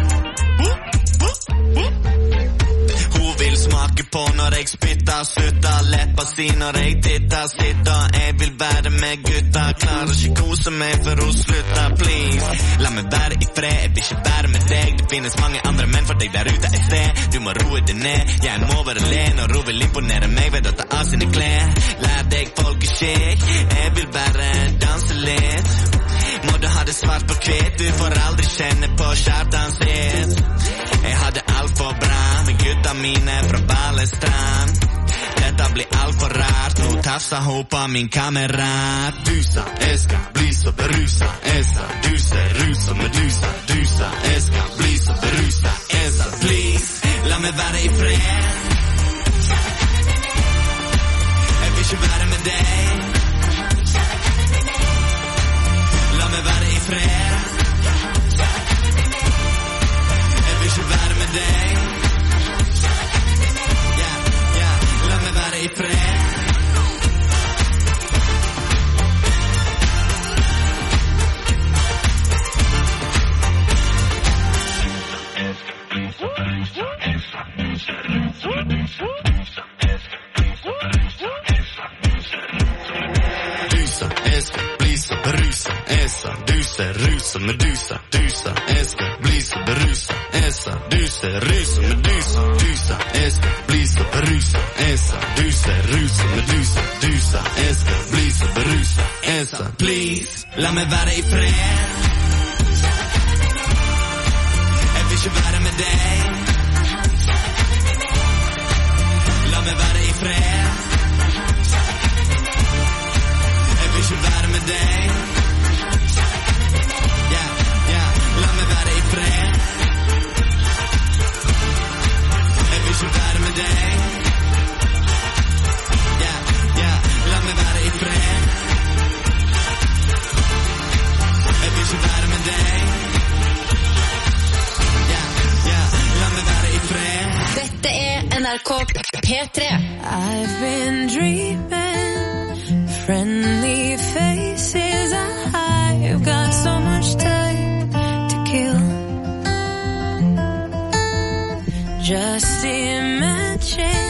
[SPEAKER 12] Hun vil smake på når jeg spytter, sutter, leppa si når jeg titter, sitter. Jeg vil være med gutta, klarer ikke kose meg for hun slutter, please. La meg være i fred, jeg vil ikke være med deg. Det finnes mange andre menn for deg der ute et sted. Du må roe det ned, jeg må være len, og hun vil imponere meg ved å ta av sine klær. Lær deg folkeskikk, jeg vil bare danse litt. Må du ha det svart på kvitt, du får aldri kjenne på kjartan sitt. Jeg hadde alt for bra med gutta mine fra Balestrand. Dette blir alt for rart, nå tafsa hun på min kamerat. Du sa, jeg skal bli så berusa. Jeg sa, du ser ut som Medusa. Du sa, jeg skal bli så berusa. Jeg sa, please, la meg være i fred. Jeg vil ikke være med deg. La meg være i fred. Jeg vil ikke være med deg. La meg være i fred. Du sa, jeg skal bli så berusa. Jeg sa, du ser ut som Medusa. Du sa, jeg skal bli så berusa. Jeg sa, du ser ut som Medusa. Du sa, jeg skal bli så berusa. Jeg sa, du ser ut som Medusa. Du sa, jeg skal bli så berusa. Jeg sa, please, la meg være i fred. Jeg vil ikke være med deg. La meg være i fred. Jeg vil ikke være med deg. La meg være i fred. Jeg vil ikke være med deg. La meg være i fred. Jeg vil ikke være med deg. La meg være i fred.
[SPEAKER 9] Dette er NRK P3.
[SPEAKER 4] I've been dreaming friendly faces. I've got so much time to kill. Just imagine